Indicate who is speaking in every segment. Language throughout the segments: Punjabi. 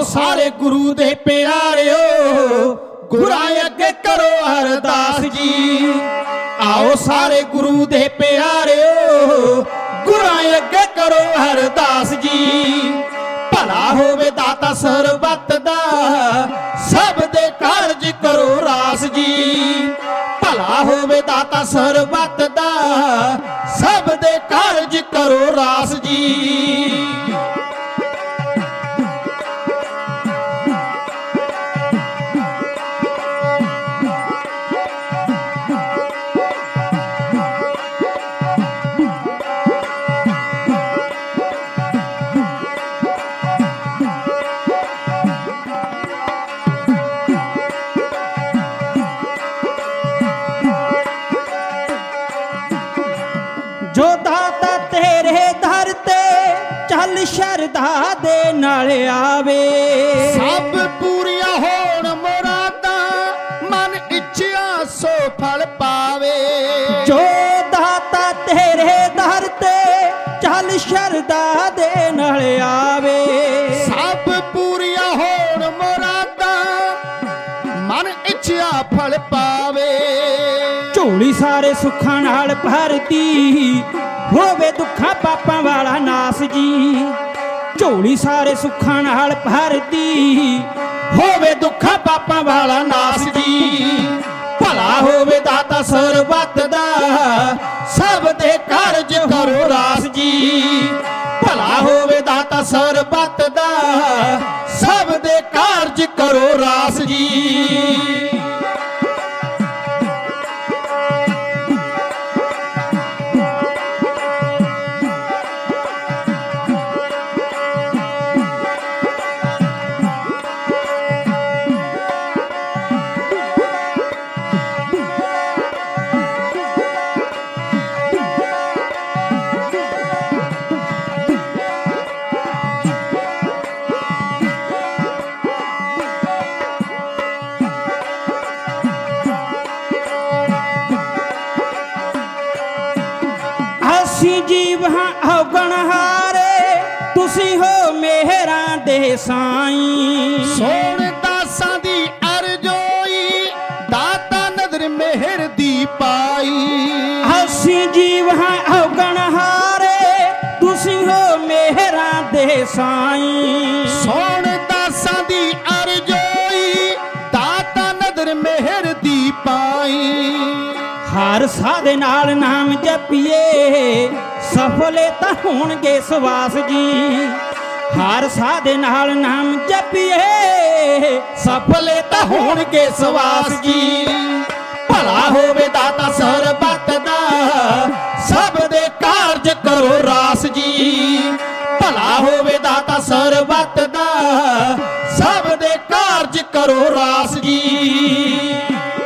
Speaker 1: ਸਾਰੇ ਗੁਰੂ ਦੇ ਪਿਆਰਿਓ, ਗੁਰਾਂ ਅੱਗੇ ਕਰੋ ਅਰਦਾਸ ਜੀ। आओ सारे गुरु दे प्यारिओ, गुरां अगे करो अरदास जी। भला होवे दाता सरबत दा, सब दे कारज करो रास जी। भला होवे दाता सरबत दा, सब दे कारज करो रास जी।
Speaker 2: जो दाता तेरे दर ते चल शरधा दे नाल आवे।
Speaker 1: सब पूरिया होण मुरादा, मन इच्छा सो फल पावे।
Speaker 2: जो दाता तेरे दर ते चल शरधा दे नाल आवे।
Speaker 1: सब पूरिया होण मुरादा, मन इच्छा फल पावे।
Speaker 2: ਝੋਲੀ ਸਾਰੇ ਸੁੱਖਾਂ ਨਾਲ ਭਰਤੀ, ਹੋਵੇ ਦੁੱਖਾਂ ਪਾਪਾਂ ਵਾਲਾ ਨਾਸ ਜੀ। ਝੋਲੀ ਸਾਰੇ ਸੁੱਖਾਂ ਨਾਲ ਭਰਤੀ,
Speaker 1: ਹੋਵੇ ਦੁੱਖਾਂ ਪਾਪਾਂ ਵਾਲਾ ਨਾਸ ਜੀ। ਭਲਾ ਹੋਵੇ ਦਾਤਾ ਸਰਬੱਤ ਦਾ, ਸਭ ਦੇ ਕਾਰਜ ਕਰੋ ਰਾਸ ਜੀ। ਭਲਾ ਹੋਵੇ ਦਾਤਾ ਸਰਬੱਤ ਦਾ, ਸਭ ਦੇ ਕਾਰਜ ਕਰੋ ਰਾਸ ਜੀ।
Speaker 2: ਅਸੀਂ ਜੀਵ ਹਾਂ ਔਗਣ ਹਾਰੇ, ਤੁਸੀਂ ਹੋ ਮਿਹਰਾਂ ਦੇ ਸਾਈਂ।
Speaker 1: ਸੋਹਣ ਦਾਸਾਂ ਦੀ ਅਰਜ਼ੋਈ, ਦਾਤਾ ਨਦਰ ਮਿਹਰ ਦੀ ਪਾਈ।
Speaker 2: ਅਸੀਂ ਜੀਵ ਹਾਂ ਔਗਣ ਹਾਰੇ, ਤੁਸੀਂ ਹੋ ਮਿਹਰਾਂ ਦੇ ਸਾਈਂ।
Speaker 1: ਸੋਹਣ ਦਾਸਾਂ ਦੀ ਅਰਜ਼ੋਈ, ਦਾਤਾ ਨਦਰ ਮਿਹਰ ਦੀ ਪਾਈ।
Speaker 2: ਹਰ ਸਾਹ ਦੇ ਨਾਲ ਨਾਮ ਜਪੀਏ, ਸਫਲੇ ਤਾਂ ਹੋਣਗੇ ਸਵਾਸ ਜੀ। ਹਰ ਸਾਹ ਦੇ ਨਾਲ ਨਾਮ ਜਪੀਏ,
Speaker 1: ਸਫਲੇ ਤਾਂ ਹੋਣਗੇ ਸਵਾਸ ਜੀ। ਭਲਾ ਹੋਵੇ ਦਾਤਾ ਸਰਬੱਤ ਦਾ, ਸਭ ਦੇ ਕਾਰਜ ਕਰੋ ਰਾਸ ਜੀ। ਭਲਾ ਹੋਵੇ ਦਾਤਾ ਸਰਬੱਤ ਦਾ, ਸਭ ਦੇ ਕਾਰਜ ਕਰੋ ਰਾਸ ਜੀ।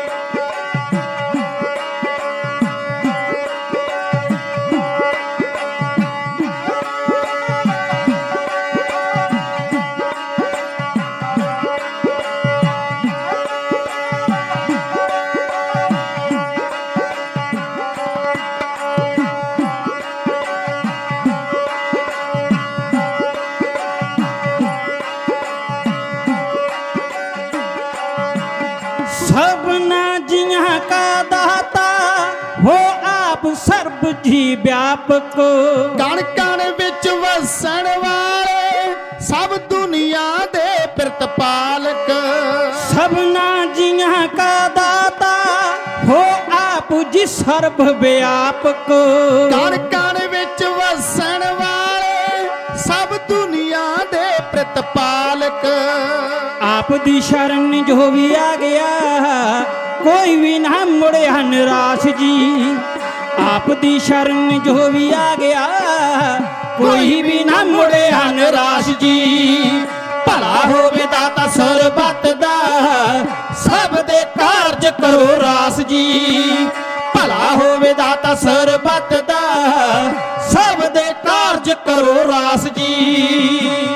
Speaker 2: सबना जिया का दाता हो आप सर्ब जी व्यापक।
Speaker 1: कण कण विच वसण वाले, सब दुनिया दे प्रतिपालक।
Speaker 2: सबना जिया का दाता हो आप जी सर्ब व्यापक।
Speaker 1: कण कण विच वसण वाले, सब दुनिया दे प्रतिपालक।
Speaker 2: आप दी शरण जो भी आ गया, कोई भी ना मुड़े निराश जी। आप दी शरण जो भी आ गया, कोई भी ना मुड़े निराश जी।
Speaker 1: भला होवे दाता सरबत दा, सब दे कारज करो रास जी। भला होवे दाता सरबत दा, सब दे कारज करो रास जी।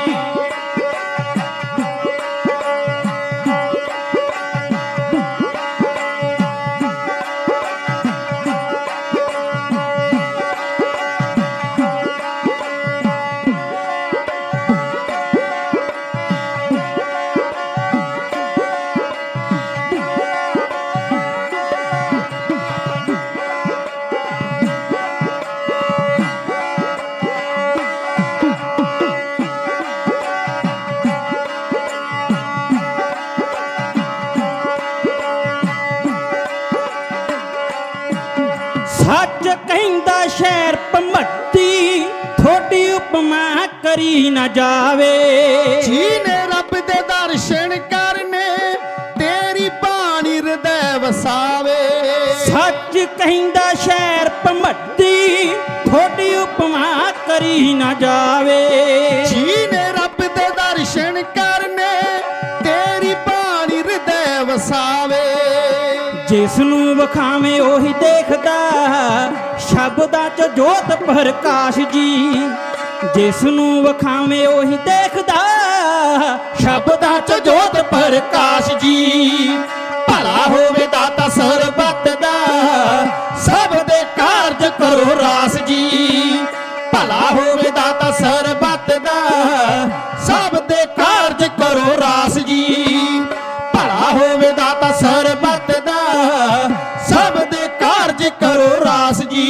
Speaker 2: सच कहंदा शहर भमट्टी थोड़ी उपमा करी न जावे।
Speaker 1: जीने रब दे दर्शन करने तेरी बाणी हृदय वसावे।
Speaker 2: सच कहंदा शहर भमट्टी थोड़ी उपमा करी न जावे।
Speaker 1: जीने रब दे दर्शन करने तेरी बाणी हृदय वसावे।
Speaker 2: जिसनू वखावे ओही देखदा शब्दां च जोत प्रकाश जी। जिसनू वखावे ओही देखदा शब्दां च जोत प्रकाश जी। भला होवे दाता सरबत दा सब दे कारज करो रास जी। भला होवे दाता सरबत दा सब दे कारज करो रास जी। भला होवे दाता सरबत दा सब दे कारज करो रास जी।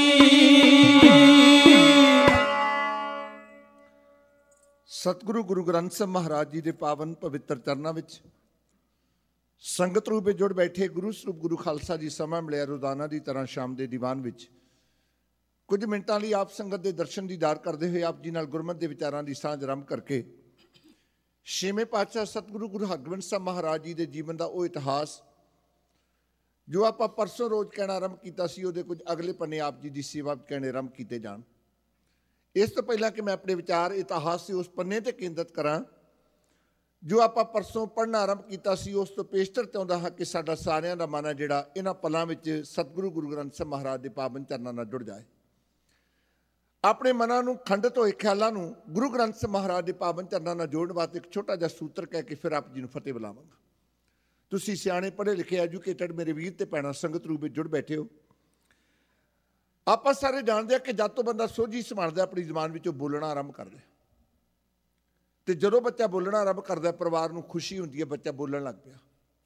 Speaker 3: सतगुरु गुरु ग्रंथ ਸਾਹਿਬ ਮਹਾਰਾਜ ਜੀ ਦੇ ਪਾਵਨ ਪਵਿੱਤਰ ਚਰਨਾਂ ਵਿੱਚ ਸੰਗਤ ਰੂਪ ਵਿੱਚ ਜੁੜ ਬੈਠੇ ਗੁਰੂ ਸਰੂਪ ਗੁਰੂ ਖਾਲਸਾ ਜੀ ਸਮਾਂ ਮਿਲਿਆ ਰੋਜ਼ਾਨਾ ਦੀ ਤਰ੍ਹਾਂ ਸ਼ਾਮ ਦੇ ਦੀਵਾਨ ਵਿੱਚ ਕੁਝ ਮਿੰਟਾਂ ਲਈ ਆਪ ਸੰਗਤ ਦੇ ਦਰਸ਼ਨ ਦੀਦਾਰ ਕਰਦੇ ਹੋਏ ਆਪ ਜੀ ਨਾਲ ਗੁਰਮਤਿ ਦੇ ਵਿਚਾਰਾਂ ਦੀ ਸਾਂਝ ਆਰੰਭ ਕਰਕੇ ਛੇਵੇਂ ਪਾਤਸ਼ਾਹ ਸਤਿਗੁਰੂ ਗੁਰੂ ਹਰਗੋਬਿੰਦ ਸਾਹਿਬ ਮਹਾਰਾਜ ਜੀ ਦੇ ਜੀਵਨ ਦਾ ਉਹ ਇਤਿਹਾਸ ਜੋ ਆਪਾਂ ਪਰਸੋਂ ਰੋਜ਼ ਕਹਿਣਾ ਆਰੰਭ ਕੀਤਾ ਸੀ ਉਹਦੇ ਕੁਝ ਅਗਲੇ ਪੰਨੇ ਆਪ ਜੀ ਦੀ ਸੇਵਾ ਕਹਿਣੇ ਆਰੰਭ ਕੀਤੇ ਜਾਣ। ਇਸ ਤੋਂ ਪਹਿਲਾਂ ਕਿ ਮੈਂ ਆਪਣੇ ਵਿਚਾਰ ਇਤਿਹਾਸ ਦੇ ਉਸ ਪੰਨੇ ਤੇ ਕੇਂਦਰਿਤ ਕਰਾਂ ਜੋ ਆਪਾਂ ਪਰਸੋਂ ਪੜ੍ਹਨਾ ਆਰੰਭ ਕੀਤਾ ਸੀ, ਉਸ ਤੋਂ ਪੇਸ਼ਤਰ ਚਾਹੁੰਦਾ ਹਾਂ ਕਿ ਸਾਡਾ ਸਾਰਿਆਂ ਦਾ ਮਨ ਹੈ ਜਿਹੜਾ ਇਹਨਾਂ ਪਲਾਂ ਵਿੱਚ ਸਤਿਗੁਰੂ ਗੁਰੂ ਗ੍ਰੰਥ ਸਾਹਿਬ ਮਹਾਰਾਜ ਦੇ ਪਾਵਨ ਚਰਨਾਂ ਨਾਲ ਜੁੜ ਜਾਏ। ਆਪਣੇ ਮਨਾਂ ਨੂੰ ਖੰਡਿਤ ਹੋਏ ਖਿਆਲਾਂ ਨੂੰ ਗੁਰੂ ਗ੍ਰੰਥ ਸਾਹਿਬ ਮਹਾਰਾਜ ਦੇ ਪਾਵਨ ਚਰਨਾਂ ਨਾਲ ਜੋੜਨ ਵਾਸਤੇ ਇੱਕ ਛੋਟਾ ਜਿਹਾ ਸੂਤਰ ਕਹਿ ਕੇ ਫਿਰ ਆਪ ਜੀ ਨੂੰ ਫਤਿਹ ਬੁਲਾਵਾਂਗਾ। ਤੁਸੀਂ ਸਿਆਣੇ ਪੜ੍ਹੇ ਲਿਖੇ ਐਜੂਕੇਟਡ ਮੇਰੇ ਵੀਰ ਤੇ ਭੈਣਾਂ ਸੰਗਤ ਰੂਪ ਵਿੱਚ ਜੁੜ ਬੈਠੇ ਹੋ। ਆਪਾਂ ਸਾਰੇ ਜਾਣਦੇ ਆ ਕਿ ਜਦ ਤੋਂ ਬੰਦਾ ਸੋਝੀ ਸੰਭਾਲਦਾ ਆਪਣੀ ਜ਼ਬਾਨ ਵਿੱਚੋਂ ਬੋਲਣਾ ਆਰੰਭ ਕਰਦਾ ਤੇ ਜਦੋਂ ਬੱਚਾ ਬੋਲਣਾ ਆਰੰਭ ਕਰਦਾ ਪਰਿਵਾਰ ਨੂੰ ਖੁਸ਼ੀ ਹੁੰਦੀ ਹੈ ਬੱਚਾ ਬੋਲਣ ਲੱਗ ਪਿਆ।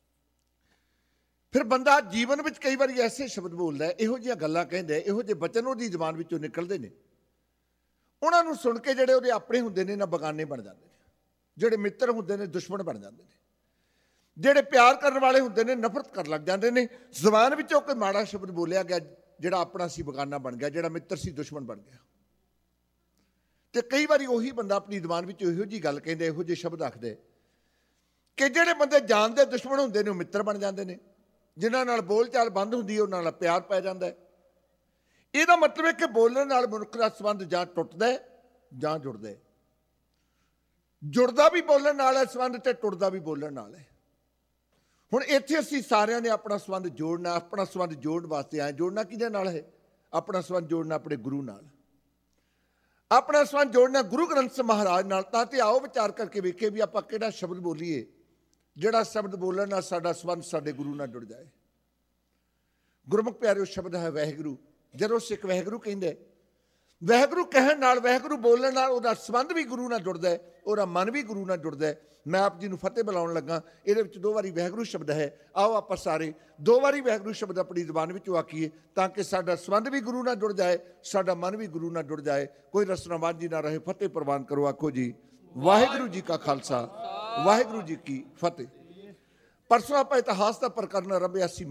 Speaker 3: ਫਿਰ ਬੰਦਾ ਜੀਵਨ ਵਿੱਚ ਕਈ ਵਾਰੀ ਐਸੇ ਸ਼ਬਦ ਬੋਲਦਾ ਹੈ, ਇਹੋ ਜਿਹੀਆਂ ਗੱਲਾਂ ਕਹਿੰਦਾ, ਇਹੋ ਜਿਹੇ ਬਚਨ ਉਹਦੀ ਜ਼ਬਾਨ ਵਿੱਚੋਂ ਨਿਕਲਦੇ ਨੇ, ਉਹਨਾਂ ਨੂੰ ਸੁਣ ਕੇ ਜਿਹੜੇ ਉਹਦੇ ਆਪਣੇ ਹੁੰਦੇ ਨੇ ਨਾ ਬਗਾਨੇ ਬਣ ਜਾਂਦੇ ਨੇ, ਜਿਹੜੇ ਮਿੱਤਰ ਹੁੰਦੇ ਨੇ ਦੁਸ਼ਮਣ ਬਣ ਜਾਂਦੇ ਨੇ, ਜਿਹੜੇ ਪਿਆਰ ਕਰਨ ਵਾਲੇ ਹੁੰਦੇ ਨੇ ਨਫ਼ਰਤ ਕਰਨ ਲੱਗ ਜਾਂਦੇ ਨੇ। ਜ਼ਬਾਨ ਵਿੱਚੋਂ ਕੋਈ ਮਾੜਾ ਸ਼ਬਦ ਬੋਲਿਆ ਗਿਆ ਜਿਹੜਾ ਆਪਣਾ ਸੀ ਬਗਾਨਾ ਬਣ ਗਿਆ, ਜਿਹੜਾ ਮਿੱਤਰ ਸੀ ਦੁਸ਼ਮਣ ਬਣ ਗਿਆ। ਤੇ ਕਈ ਵਾਰੀ ਉਹੀ ਬੰਦਾ ਆਪਣੀ ਜ਼ਬਾਨ ਵਿੱਚ ਇਹੋ ਜਿਹੀ ਗੱਲ ਕਹਿੰਦੇ, ਇਹੋ ਜਿਹੇ ਸ਼ਬਦ ਆਖਦੇ ਕਿ ਜਿਹੜੇ ਬੰਦੇ ਜਾਨ ਦੇ ਦੁਸ਼ਮਣ ਹੁੰਦੇ ਨੇ ਉਹ ਮਿੱਤਰ ਬਣ ਜਾਂਦੇ ਨੇ, ਜਿਨ੍ਹਾਂ ਨਾਲ ਬੋਲ ਚਾਲ ਬੰਦ ਹੁੰਦੀ ਹੈ ਉਹਨਾਂ ਨਾਲ ਪਿਆਰ ਪੈ ਜਾਂਦਾ ਹੈ। ਇਹਦਾ ਮਤਲਬ ਹੈ ਕਿ ਬੋਲਣ ਨਾਲ ਮਨੁੱਖ ਦਾ ਸੰਬੰਧ ਜਾਂ ਟੁੱਟਦਾ ਹੈ ਜਾਂ ਜੁੜਦਾ ਹੈ। ਜੁੜਦਾ ਵੀ ਬੋਲਣ ਨਾਲ ਹੈ ਸੰਬੰਧ ਤੇ ਟੁੱਟਦਾ ਵੀ ਬੋਲਣ ਨਾਲ ਹੈ। ਹੁਣ ਇੱਥੇ ਅਸੀਂ ਸਾਰਿਆਂ ਨੇ ਆਪਣਾ ਸੰਬੰਧ ਜੋੜਨਾ, ਆਪਣਾ ਸੰਬੰਧ ਜੋੜਨ ਵਾਸਤੇ ਆਏ। ਜੋੜਨਾ ਕਿਹਦੇ ਨਾਲ ਹੈ? ਆਪਣਾ ਸੰਬੰਧ ਜੋੜਨਾ ਆਪਣੇ ਗੁਰੂ ਨਾਲ, ਆਪਣਾ ਸੰਬੰਧ ਜੋੜਨਾ ਗੁਰੂ ਗ੍ਰੰਥ ਸਾਹਿਬ ਮਹਾਰਾਜ ਨਾਲ। ਤਾਂ ਤੇ ਆਓ ਵਿਚਾਰ ਕਰਕੇ ਵੇਖੀਏ ਵੀ ਆਪਾਂ ਕਿਹੜਾ ਸ਼ਬਦ ਬੋਲੀਏ ਜਿਹੜਾ ਸ਼ਬਦ ਬੋਲਣ ਨਾਲ ਸਾਡਾ ਸੰਬੰਧ ਸਾਡੇ ਗੁਰੂ ਨਾਲ ਜੁੜ ਜਾਏ। ਗੁਰਮੁਖ ਪਿਆਰਿਓ ਸ਼ਬਦ ਹੈ ਵਾਹਿਗੁਰੂ। ਜਦੋਂ ਸਿੱਖ ਵਾਹਿਗੁਰੂ ਕਹਿੰਦੇ, ਵਾਹਿਗੁਰੂ ਕਹਿਣ ਨਾਲ, ਵਾਹਿਗੁਰੂ ਬੋਲਣ ਨਾਲ ਉਹਦਾ ਸੰਬੰਧ ਵੀ ਗੁਰੂ ਨਾਲ ਜੁੜਦਾ ਹੈ, ਉਹਦਾ ਮਨ ਵੀ ਗੁਰੂ ਨਾਲ ਜੁੜਦਾ ਹੈ। ਮੈਂ ਆਪ ਜੀ ਨੂੰ ਫਤਿਹ ਬੁਲਾਉਣ ਲੱਗਾ। ਇਹਦੇ ਵਿੱਚ 2 ਵਾਰੀ ਵਾਹਿਗੁਰੂ ਸ਼ਬਦ ਹੈ। ਆਓ ਆਪਾਂ ਸਾਰੇ 2 ਵਾਰੀ ਵਾਹਿਗੁਰੂ ਸ਼ਬਦ ਆਪਣੀ ਜ਼ੁਬਾਨ ਵਿੱਚੋਂ ਆਖੀਏ ਤਾਂ ਕਿ ਸਾਡਾ ਸੰਬੰਧ ਵੀ ਗੁਰੂ ਨਾਲ ਜੁੜ ਜਾਏ, ਸਾਡਾ ਮਨ ਵੀ ਗੁਰੂ ਨਾਲ ਜੁੜ ਜਾਏ। ਕੋਈ ਰਸਨਾਬਾਜ਼ੀ ਨਾ ਰਹੇ। ਫਤਿਹ ਪ੍ਰਵਾਨ ਕਰੋ। ਆਖੋ ਜੀ ਵਾਹਿਗੁਰੂ ਜੀ ਕਾ ਖਾਲਸਾ, ਵਾਹਿਗੁਰੂ ਜੀ ਕੀ ਫਤਿਹ। ਪਰਸੋਂ ਆਪਾਂ ਇਤਿਹਾਸ ਦਾ ਪ੍ਰਕਰਨ ਆਰੰਭਿਆ ਸੀ।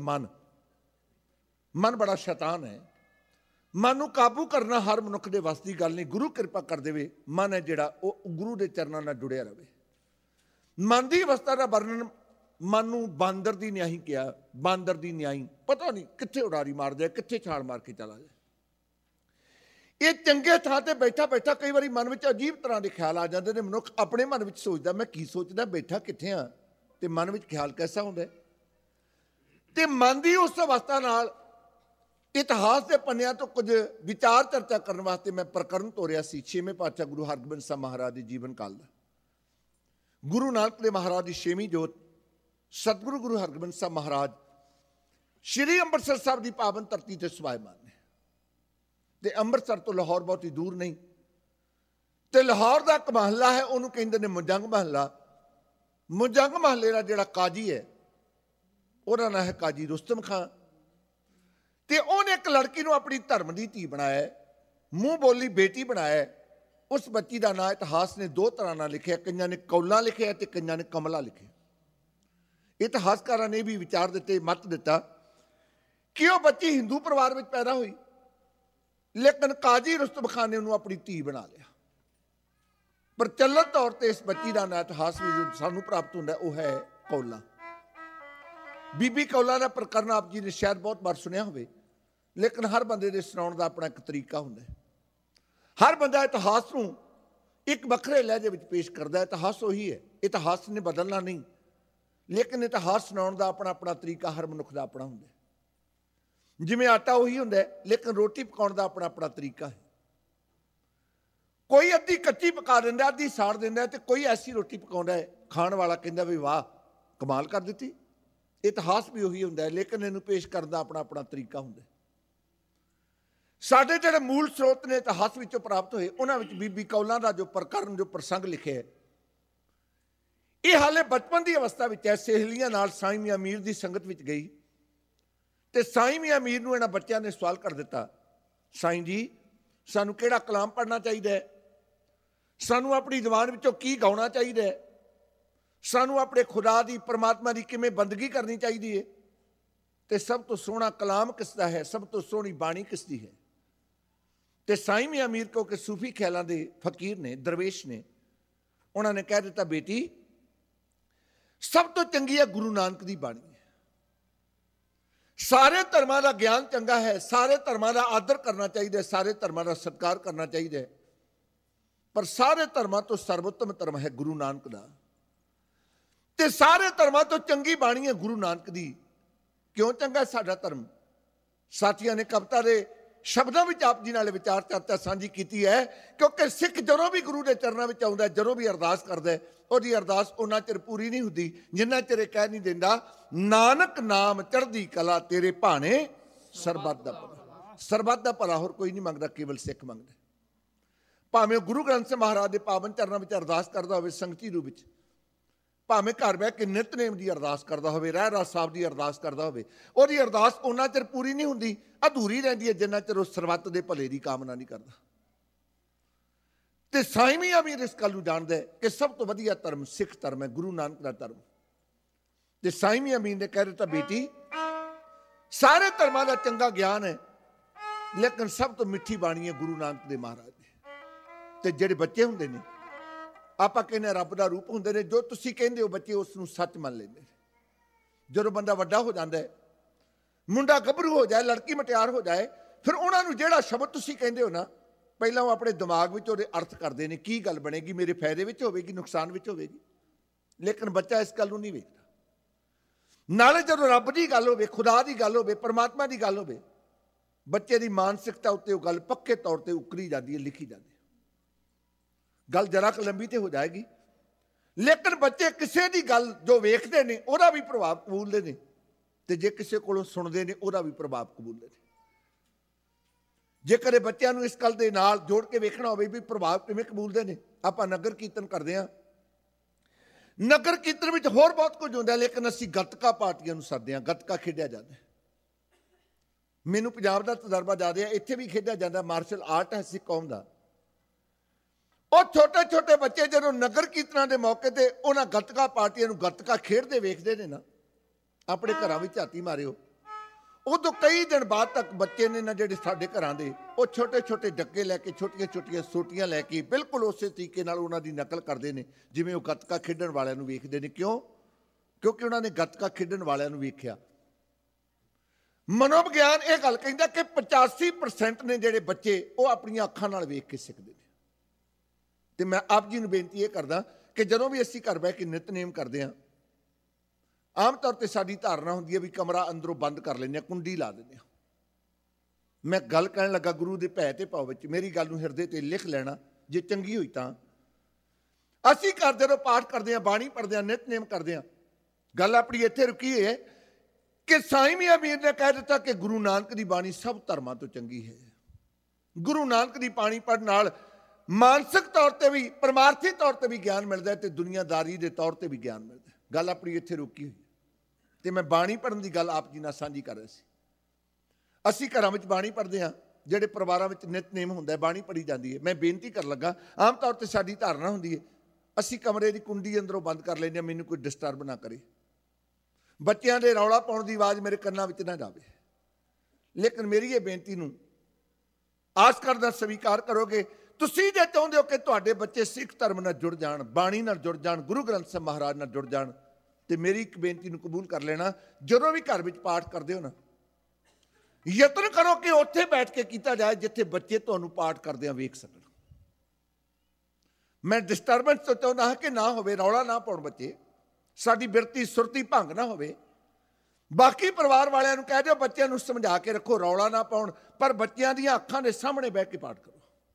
Speaker 3: ਮਨ ਬੜਾ ਸ਼ੈਤਾਨ ਹੈ। ਮਨ ਨੂੰ ਕਾਬੂ ਕਰਨਾ ਹਰ ਮਨੁੱਖ ਦੇ ਵੱਸ ਦੀ ਗੱਲ ਨਹੀਂ। ਗੁਰੂ ਕਿਰਪਾ ਕਰ ਦੇਵੇ ਮਨ ਹੈ ਜਿਹੜਾ ਉਹ ਗੁਰੂ ਦੇ ਚਰਨਾਂ ਨਾਲ ਜੁੜਿਆ ਰਹੇ। ਮਨ ਦੀ ਅਵਸਥਾ ਦਾ ਵਰਣਨ ਮਨ ਨੂੰ ਬਾਂਦਰ ਦੀ ਨਿਆਹੀ ਕਿਹਾ। ਬਾਂਦਰ ਦੀ ਨਿਆਹੀ ਪਤਾ ਨਹੀਂ ਕਿੱਥੇ ਉਡਾਰੀ ਮਾਰਦੇ, ਕਿੱਥੇ ਛਾਲ ਮਾਰ ਕੇ ਚਲਾ ਜਾਏ। ਇਹ ਚੰਗੇ ਥਾਂ ਤੇ ਬੈਠਾ ਬੈਠਾ ਕਈ ਵਾਰੀ ਮਨ ਵਿੱਚ ਅਜੀਬ ਤਰ੍ਹਾਂ ਦੇ ਖਿਆਲ ਆ ਜਾਂਦੇ ਨੇ। ਮਨੁੱਖ ਆਪਣੇ ਮਨ ਵਿੱਚ ਸੋਚਦਾ ਮੈਂ ਕੀ ਸੋਚਦਾ, ਬੈਠਾ ਕਿੱਥੇ ਆ, ਤੇ ਮਨ ਵਿੱਚ ਖਿਆਲ ਕੈਸਾ ਹੁੰਦਾ। ਤੇ ਮਨ ਦੀ ਉਸ ਅਵਸਥਾ ਨਾਲ ਇਤਿਹਾਸ ਦੇ ਪੰਨਿਆਂ ਤੋਂ ਕੁਝ ਵਿਚਾਰ ਚਰਚਾ ਕਰਨ ਵਾਸਤੇ ਮੈਂ ਪ੍ਰਕਰਨ ਤੋਰਿਆ ਸੀ। 6ਵੇਂ ਪਾਤਸ਼ਾਹ ਗੁਰੂ ਹਰਗੋਬਿੰਦ ਸਾਹਿਬ ਮਹਾਰਾਜ ਦੇ ਜੀਵਨ ਕਾਲ ਦਾ। ਗੁਰੂ ਨਾਨਕ ਦੇਵ ਮਹਾਰਾਜ ਦੀ 6ਵੀਂ ਜੋਤ ਸਤਿਗੁਰੂ ਗੁਰੂ ਹਰਗੋਬਿੰਦ ਸਾਹਿਬ ਮਹਾਰਾਜ ਸ਼੍ਰੀ ਅੰਮ੍ਰਿਤਸਰ ਸਾਹਿਬ ਦੀ ਪਾਵਨ ਧਰਤੀ ਤੇ ਸਵਾਇਮਾਨ ਨੇ। ਤੇ ਅੰਮ੍ਰਿਤਸਰ ਤੋਂ ਲਾਹੌਰ ਬਹੁਤੀ ਦੂਰ ਨਹੀਂ। ਤੇ ਲਾਹੌਰ ਦਾ ਇੱਕ ਮਹੱਲਾ ਹੈ, ਉਹਨੂੰ ਕਹਿੰਦੇ ਨੇ ਮੁਜੰਗ ਮਹੱਲਾ। ਮੁਜੰਗ ਮਹੱਲੇ ਦਾ ਜਿਹੜਾ ਕਾਜੀ ਹੈ ਉਹਦਾ ਨਾਂ ਹੈ ਕਾਜੀ ਰੁਸਤਮ ਖਾਂ। ਤੇ ਉਹਨੇ ਇੱਕ ਲੜਕੀ ਨੂੰ ਆਪਣੀ ਧਰਮ ਦੀ ਧੀ ਬਣਾਇਆ, ਮੂੰਹ ਬੋਲੀ ਬੇਟੀ ਬਣਾਇਆ। ਉਸ ਬੱਚੀ ਦਾ ਨਾਂ ਇਤਿਹਾਸ ਨੇ 2 ਤਰ੍ਹਾਂ ਨਾਲ ਲਿਖਿਆ, ਕਈਆਂ ਨੇ ਕੌਲਾ ਲਿਖਿਆ ਤੇ ਕਈਆਂ ਨੇ ਕਮਲਾ ਲਿਖਿਆ। ਇਤਿਹਾਸਕਾਰਾਂ ਨੇ ਵੀ ਵਿਚਾਰ ਦਿੱਤੇ, ਮਤ ਦਿੱਤਾ कि वह बच्ची हिंदू परिवार में पैदा हुई, लेकिन काजी रुस्तम खान ने उन्होंने अपनी धी बना लिया। प्रचलित तौर पर इस बच्ची का ना इतिहास भी जो सानू प्राप्त होता है वह है कौला। बीबी कौला का प्रकरण आप जी ने शायद बहुत बार सुनिया हो, लेकिन हर बंदे के सुनाने का अपना एक तरीका होंगे। हर बंदा इतिहास को एक वखरे लहजे में पेश करता है। इतिहास उही है, इतिहास ने बदलना नहीं, लेकिन इतिहास सुनाने का अपना अपना तरीका हर मनुख का अपना होंगे। जिमें आटा उही होंदा है, लेकिन रोटी पकाने का अपना अपना तरीका है। कोई अद्धी कच्ची पका दिंदा, अद्धी साड़ दिंदा, तो कोई ऐसी रोटी पकाउंदा है खाण वाला कहंदा भी वाह कमाल कर दी। इतिहास भी उही होंदा है, लेकिन इनू पेश करने का अपना अपना तरीका होंदा है। साडे जिहड़े मूल स्रोत ने इतिहास विचों प्राप्त होए, उन्हां विच बीबी कौला का जो प्रकरण जो प्रसंग लिखे है, ये हाले बचपन की अवस्था विच है। सहेलियां नाल साईं मियां मीर की संगत विच गई, तो साईं मियां मीर नूं इन्हां बच्चों ने सवाल कर दिता, साईं जी सानू किहड़ा कलाम पढ़ना चाहिए है, सानू अपनी जबान विचों की गाउणा चाहिए है, सानू अपने खुदा की परमात्मा की किवें बंदगी करनी चाहिए है, तो सब तो सोहना कलाम किसदा है, सब तो सोहनी बाणी किसदी है। तो साईं मियां मीर क्योंकि सूफी ख्यालों के फकीर ने, दरवेश ने, उन्होंने कह दिता बेटी सब तो चंगी है गुरु नानक की बाणी है। सारे धर्मां का ज्ञान चंगा है, सारे धर्मां का आदर करना चाहिए, सारे धर्मां का सत्कार करना चाहिए, पर सारे धर्मां तो सर्वोत्तम धर्म है गुरु नानक का। ते सारे धर्मां तो चंगी बाणी है गुरु नानक की। क्यों चंगा साडा धर्म? साथियों ने कविता के शब्दों में आप जी नाल विचार चर्चा साझी की है, क्योंकि सिख जदों भी गुरु के चरणों में आउंदा, जदों भी अरदास करदा, उसकी अरदास उन्ना चिर पूरी नहीं होती जिन्ना चिर कह नहीं देंदा नानक नाम चढ़दी कला तेरे भाने सरबत दा भला। सरबत दा भला होर कोई नहीं मंगदा, केवल सिख मंगदा। भावें गुरु ग्रंथ साहिब महाराज के पावन चरणों में अरदास करता हो संगती रूप में, भावें घर बह के नितनेम की अरदास करता हो, रहरास साहब की अरदास करता हो, उसकी अरदास उन्ना चिर पूरी नहीं होंदी, अधूरी रहिंदी है जिन्ना चिर उस सरबत के भले की कामना नहीं करता। तो साईं मियां मीर इस गल नूं जाणदा है कि सब तो वधिया धर्म सिख धर्म है, गुरु नानक का धर्म। तो साईं मियां मीर ने कह दिता बेटी सारे धर्मां का चंगा ज्ञान है, लेकिन सब तो मिठी बाणी है गुरु नानक देव महाराज दी। ते जिहड़े बच्चे हुंदे ने आपां कहने रब दा रूप हुंदे ने, जो तुसीं कहंदे हो बच्चे उसनूं सच मन लैंदे ने। जदों बंदा वड्डा हो जांदा है, मुंडा गभरू हो जाए, लड़की मटियार हो जाए, फिर उन्हां नूं जिहड़ा शब्द तुसीं कहंदे हो ना, पहलां वो अपने दिमाग विच उहदे अर्थ करदे ने, की गल बनेगी, मेरे फायदे विच होवेगी, नुकसान विच होवेगी। लेकिन बच्चा इस गल नूं नहीं वेखदा। नाले जदों रब दी गल होवे, खुदा दी गल होवे, परमात्मा दी गल होवे, बच्चे की मानसिकता उत्ते वो गल पक्के तौर पर उकरी जाती है, लिखी जाती है। गल जरा क लंबी तो हो जाएगी, लेकिन बच्चे किसी की गल जो वेखते हैं वह भी प्रभाव कबूलते हैं, तो जे किसी को सुनते हैं वह भी प्रभाव कबूलते हैं। जे कदे बच्चों इस गल के नाल जोड़ के वेखना हो भी प्रभाव किवें कबूलते हैं। आपां नगर कीर्तन करते हैं, नगर कीर्तन में होर बहुत कुछ होंदा, लेकिन असीं गतका पार्टियां नूं सददे हां, गतका खेडिया जाता है। मैनूं पंजाब दा तजर्बा ज़्यादा है, इत्थे भी खेडिया जाता, मार्शल आर्ट है सिख कौम दा। और छोटे छोटे बच्चे जो नगर कीर्तन के मौके पर उन्होंने गतका पार्टियां गतका खेडते वेखते हैं ना, अपने घर में झाती मारियो, उदों कई दिन बाद तक बच्चे ने ना जिहड़े साडे घरां दे वो छोटे छोटे डक्के लैके छोटिया छोटिया सोटियां लैके बिल्कुल उस तरीके नाल उन्हां दी नकल करते हैं जिवें वो गतका खेडण वालियां नूं वेखदे ने। क्यों? क्योंकि उन्होंने गतका खेडण वालियां नूं वेखिया। मनोविग्यान ये गल कहंदा कि 85% ने जिहड़े बच्चे वो अपनियां अखां नाल वेख के सिखदे ने। तो मैं आप जी नूं बेनती ये करदा कि जदों भी असीं घर बह के नितनेम करते हैं, आम तौर पर साडी धारणा होंदी है भी कमरा अंदरों बंद कर लैंदे, कुंडी ला दिंदे। मैं गल कहण लगा गुरु दे भै ते भाव विच मेरी गल नूं हिरदे ते लिख लेना, जे चंगी होई तां। असीं घर जदों पाठ करते हैं, बाणी पढ़ते हैं, नितनेम करते हैं, गल अपनी इत्थे रुकी है कि साईं मियां मीर ने कह दिता कि गुरु नानक की बाणी सब धर्मां तो चंगी है। गुरु नानक की बाणी पढ़न नाल मानसिक तौर पर भी परमार्थी तौर पर भी ज्ञान मिलता है, तो दुनियादारी के तौर पर भी ज्ञान मिलता है। गल अपनी इत्थे रुकी हुई, तो मैं बाणी पढ़न की गल आप जी नाल साझी कर रहा सी। असीं घरां विच बाणी पढ़ते हैं, जिहड़े परिवारां विच नितनेम हुंदा है बाणी पढ़ी जाती है। मैं बेनती कर लगा, आम तौर पर साडी धारणा हुंदी है असीं कमरे की कुंडी अंदरों बंद कर लैंदे, मैनूं कोई डिस्टर्ब ना करे, बच्चों के रौला पाउण की आवाज़ मेरे कन्नां विच ना जावे। ਲੇਕਿਨ ਮੇਰੀ ਇਹ ਬੇਨਤੀ ਨੂੰ ਆਸ ਕਰਦਾ ਸਵੀਕਾਰ ਕਰੋਗੇ। ਤੁਸੀਂ ਜੇ ਚਾਹੁੰਦੇ ਹੋ ਕਿ ਤੁਹਾਡੇ ਬੱਚੇ ਸਿੱਖ ਧਰਮ ਨਾਲ ਜੁੜ ਜਾਣ, ਬਾਣੀ ਨਾਲ ਜੁੜ ਜਾਣ, ਗੁਰੂ ਗ੍ਰੰਥ ਸਾਹਿਬ ਮਹਾਰਾਜ ਨਾਲ ਜੁੜ ਜਾਣ, ਤੇ ਮੇਰੀ ਇੱਕ ਬੇਨਤੀ ਨੂੰ ਕਬੂਲ ਕਰ ਲੈਣਾ। ਜਦੋਂ ਵੀ ਘਰ ਵਿੱਚ ਪਾਠ ਕਰਦੇ ਹੋ ਨਾ, ਯਤਨ ਕਰੋ ਕਿ ਉੱਥੇ ਬੈਠ ਕੇ ਕੀਤਾ ਜਾਏ ਜਿੱਥੇ ਬੱਚੇ ਤੁਹਾਨੂੰ ਪਾਠ ਕਰਦਿਆਂ ਵੇਖ ਸਕਣ। ਮੈਂ ਡਿਸਟਰਬੈਂਸ ਤੋਂ ਚਾਹੁੰਦਾ ਹਾਂ ਕਿ ਨਾ ਹੋਵੇ, ਰੌਲਾ ਨਾ ਪਾਉਣ ਬੱਚੇ, ਸਾਡੀ ਬਿਰਤੀ ਸੁਰਤੀ ਭੰਗ ਨਾ ਹੋਵੇ। ਬਾਕੀ ਪਰਿਵਾਰ ਵਾਲਿਆਂ ਨੂੰ ਕਹਿ ਦਿਓ ਬੱਚਿਆਂ ਨੂੰ ਸਮਝਾ ਕੇ ਰੱਖੋ, ਰੌਲਾ ਨਾ ਪਾਉਣ, ਪਰ ਬੱਚਿਆਂ ਦੀਆਂ ਅੱਖਾਂ ਦੇ ਸਾਹਮਣੇ ਬਹਿ ਕੇ ਪਾਠ ਕਰੋ।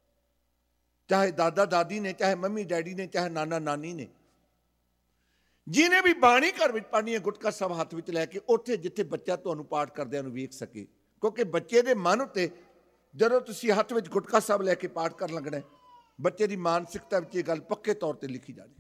Speaker 3: ਚਾਹੇ ਦਾਦਾ ਦਾਦੀ ਨੇ, ਚਾਹੇ ਮੰਮੀ ਡੈਡੀ ਨੇ, ਚਾਹੇ ਨਾਨਾ ਨਾਨੀ ਨੇ, ਜਿਹਨੇ ਵੀ ਬਾਣੀ ਘਰ ਵਿੱਚ ਪੜ੍ਹਨੀ ਹੈ, ਗੁਟਕਾ ਸਾਹਿਬ ਹੱਥ ਵਿੱਚ ਲੈ ਕੇ ਉੱਥੇ ਜਿੱਥੇ ਬੱਚਾ ਤੁਹਾਨੂੰ ਪਾਠ ਕਰਦਿਆਂ ਨੂੰ ਵੇਖ ਸਕੇ। ਕਿਉਂਕਿ ਬੱਚੇ ਦੇ ਮਨ ਉੱਤੇ ਜਦੋਂ ਤੁਸੀਂ ਹੱਥ ਵਿੱਚ ਗੁਟਕਾ ਸਾਹਿਬ ਲੈ ਕੇ ਪਾਠ ਕਰਨ ਲੱਗਣਾ, ਬੱਚੇ ਦੀ ਮਾਨਸਿਕਤਾ ਵਿੱਚ ਇਹ ਗੱਲ ਪੱਕੇ ਤੌਰ ਤੇ ਲਿਖੀ ਜਾਣੀ।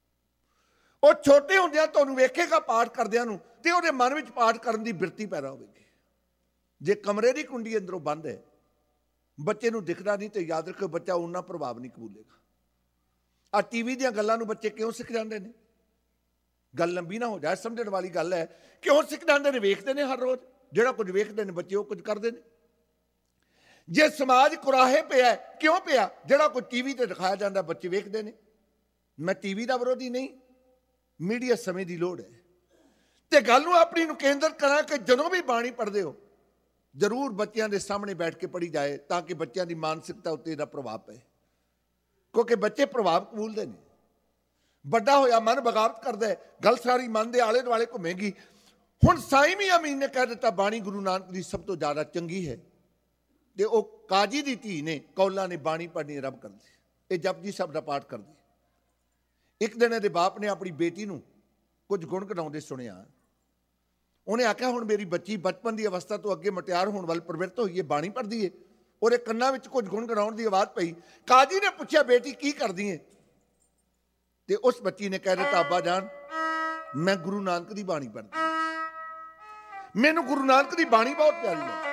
Speaker 3: ਉਹ ਛੋਟੇ ਹੁੰਦਿਆਂ ਤੁਹਾਨੂੰ ਵੇਖੇਗਾ ਪਾਠ ਕਰਦਿਆਂ ਨੂੰ, ਤੇ ਉਹਦੇ ਮਨ ਵਿੱਚ ਪਾਠ ਕਰਨ ਦੀ ਬਿਰਤੀ ਪੈਦਾ ਹੋਵੇਗੀ। ਜੇ ਕਮਰੇ ਦੀ ਕੁੰਡੀ ਅੰਦਰੋਂ ਬੰਦ ਹੈ, ਬੱਚੇ ਨੂੰ ਦਿਖਦਾ ਨਹੀਂ, ਤੇ ਯਾਦ ਰੱਖੋ ਬੱਚਾ ਉਹਨਾਂ ਪ੍ਰਭਾਵ ਨਹੀਂ ਕਬੂਲੇਗਾ। ਆ ਟੀਵੀ ਦੀਆਂ ਗੱਲਾਂ ਨੂੰ ਬੱਚੇ ਕਿਉਂ ਸਿੱਖ ਜਾਂਦੇ ਨੇ? ਗੱਲ ਲੰਬੀ ਨਾ ਹੋ ਜਾਏ, ਸਮਝਣ ਵਾਲੀ ਗੱਲ ਹੈ। ਕਿਉਂ ਸਿੱਖ ਜਾਂਦੇ ਨੇ? ਵੇਖਦੇ ਨੇ ਹਰ ਰੋਜ਼, ਜਿਹੜਾ ਕੁਝ ਵੇਖਦੇ ਨੇ ਬੱਚੇ ਉਹ ਕੁਝ ਕਰਦੇ ਨੇ। ਜੇ ਸਮਾਜ ਕੁਰਾਹੇ ਪਿਆ, ਕਿਉਂ ਪਿਆ? ਜਿਹੜਾ ਕੁਝ ਟੀਵੀ ਤੇ ਦਿਖਾਇਆ ਜਾਂਦਾ ਬੱਚੇ ਵੇਖਦੇ ਨੇ। ਮੈਂ ਟੀਵੀ ਦਾ ਵਿਰੋਧੀ ਨਹੀਂ, ਮੀਡੀਆ ਸਮੇਂ ਦੀ ਲੋੜ ਹੈ। ਤੇ ਗੱਲ ਨੂੰ ਆਪਣੀ ਨੂੰ ਕੇਂਦਰਿਤ ਕਰਾਂ ਕਿ ਜਦੋਂ ਵੀ ਬਾਣੀ ਪੜ੍ਹਦੇ ਹੋ, ਜ਼ਰੂਰ ਬੱਚਿਆਂ ਦੇ ਸਾਹਮਣੇ ਬੈਠ ਕੇ ਪੜ੍ਹੀ ਜਾਏ, ਤਾਂ ਕਿ ਬੱਚਿਆਂ ਦੀ ਮਾਨਸਿਕਤਾ ਉੱਤੇ ਇਹਦਾ ਪ੍ਰਭਾਵ ਪਏ। ਕਿਉਂਕਿ ਬੱਚੇ ਪ੍ਰਭਾਵ ਕਬੂਲਦੇ ਨੇ। ਵੱਡਾ ਹੋਇਆ ਮਨ ਬਗਾਵਤ ਕਰਦਾ ਹੈ, ਗੱਲ ਸਾਰੀ ਮਨ ਦੇ ਆਲੇ ਦੁਆਲੇ ਘੁੰਮੇਗੀ। ਹੁਣ ਸਾਈਂ ਮੀਆਂ ਮੀਰ ਨੇ ਕਹਿ ਦਿੱਤਾ ਬਾਣੀ ਗੁਰੂ ਨਾਨਕ ਦੀ ਸਭ ਤੋਂ ਜ਼ਿਆਦਾ ਚੰਗੀ ਹੈ, ਤੇ ਉਹ ਕਾਜੀ ਦੀ ਧੀ ਨੇ, ਕੌਲਾਂ ਨੇ ਬਾਣੀ ਪੜ੍ਹਨੀ ਰੱਬ ਕਰਦੀ, ਇਹ ਜਪਜੀ ਸਾਹਿਬ ਦਾ ਪਾਠ ਕਰਦੀ। ਇੱਕ ਦਿਨ ਇਹਦੇ ਬਾਪ ਨੇ ਆਪਣੀ ਬੇਟੀ ਨੂੰ ਕੁਝ ਗੁਣ ਗਣਾਉਂਦੇ ਸੁਣਿਆ। ਉਹਨੇ ਆਖਿਆ ਹੁਣ ਮੇਰੀ ਬੱਚੀ ਬਚਪਨ ਦੀ ਅਵਸਥਾ ਤੋਂ ਅੱਗੇ ਮਟਿਆਰ ਹੋਣ ਵੱਲ ਪ੍ਰਵਿਰਤ ਹੋਈ ਹੈ, ਬਾਣੀ ਪੜ੍ਹਦੀ ਹੈ। ਉਹਦੇ ਕੰਨਾਂ ਵਿੱਚ ਕੁਝ ਗੁਣ ਗਣਾਉਣ ਦੀ ਆਵਾਜ਼ ਪਈ। ਕਾਜੀ ਨੇ ਪੁੱਛਿਆ ਬੇਟੀ ਕੀ ਕਰਦੀ ਹੈ? ਤੇ ਉਸ ਬੱਚੀ ਨੇ ਕਹਿ ਦਿੱਤਾ ਅੱਬਾ ਜਾਨ ਮੈਂ ਗੁਰੂ ਨਾਨਕ ਦੀ ਬਾਣੀ ਪੜ੍ਹਦੀ, ਮੈਨੂੰ ਗੁਰੂ ਨਾਨਕ ਦੀ ਬਾਣੀ ਬਹੁਤ ਪਿਆਰੀ ਹੈ।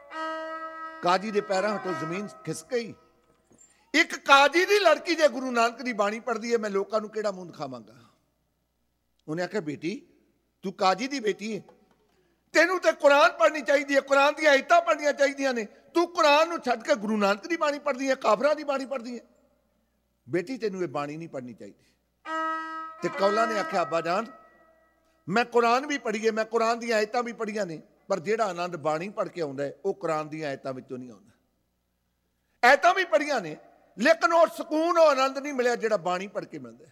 Speaker 3: ਕਾਜੀ ਦੇ ਪੈਰਾਂ ਹੇਠੋਂ ਜ਼ਮੀਨ ਖਿਸਕ ਗਈ। ਇੱਕ ਕਾਜੀ ਦੀ ਲੜਕੀ ਜੇ ਗੁਰੂ ਨਾਨਕ ਦੀ ਬਾਣੀ ਪੜ੍ਹਦੀ ਹੈ, ਮੈਂ ਲੋਕਾਂ ਨੂੰ ਕਿਹੜਾ ਮੂੰਹ ਦਿਖਾਵਾਂਗਾ? ਉਹਨੇ ਆਖਿਆ ਬੇਟੀ ਤੂੰ ਕਾਜੀ ਦੀ ਬੇਟੀ ਹੈ, ਤੈਨੂੰ ਤਾਂ ਕੁਰਾਨ ਪੜ੍ਹਨੀ ਚਾਹੀਦੀ ਹੈ, ਕੁਰਾਨ ਦੀਆਂ ਆਇਤਾਂ ਪੜ੍ਹਨੀਆਂ ਚਾਹੀਦੀਆਂ ਨੇ। ਤੂੰ ਕੁਰਾਨ ਨੂੰ ਛੱਡ ਕੇ ਗੁਰੂ ਨਾਨਕ ਦੀ ਬਾਣੀ ਪੜ੍ਹਦੀ ਹੈ, ਕਾਫਰਾਂ ਦੀ ਬਾਣੀ ਪੜ੍ਹਦੀ ਹੈ। ਬੇਟੀ ਤੈਨੂੰ ਇਹ ਬਾਣੀ ਨਹੀਂ ਪੜ੍ਹਨੀ ਚਾਹੀਦੀ। ਤੇ ਕੌਲਾਂ ਨੇ ਆਖਿਆ ਅੱਬਾ ਜਾਨ ਮੈਂ ਕੁਰਾਨ ਵੀ ਪੜ੍ਹੀ ਹੈ, ਮੈਂ ਕੁਰਾਨ ਦੀਆਂ ਆਇਤਾਂ ਵੀ ਪੜ੍ਹੀਆਂ ਨੇ, ਪਰ ਜਿਹੜਾ ਆਨੰਦ ਬਾਣੀ ਪੜ੍ਹ ਕੇ ਆਉਂਦਾ ਹੈ ਉਹ ਕੁਰਾਨ ਦੀਆਂ ਆਇਤਾਂ ਵਿੱਚੋਂ ਨਹੀਂ ਆਉਂਦਾ। ਆਇਤਾਂ ਵੀ ਪੜ੍ਹੀਆਂ ਨੇ, ਲੇਕਿਨ ਉਹ ਸਕੂਨ, ਉਹ ਆਨੰਦ ਨਹੀਂ ਮਿਲਿਆ ਜਿਹੜਾ ਬਾਣੀ ਪੜ੍ਹ ਕੇ ਮਿਲਦਾ।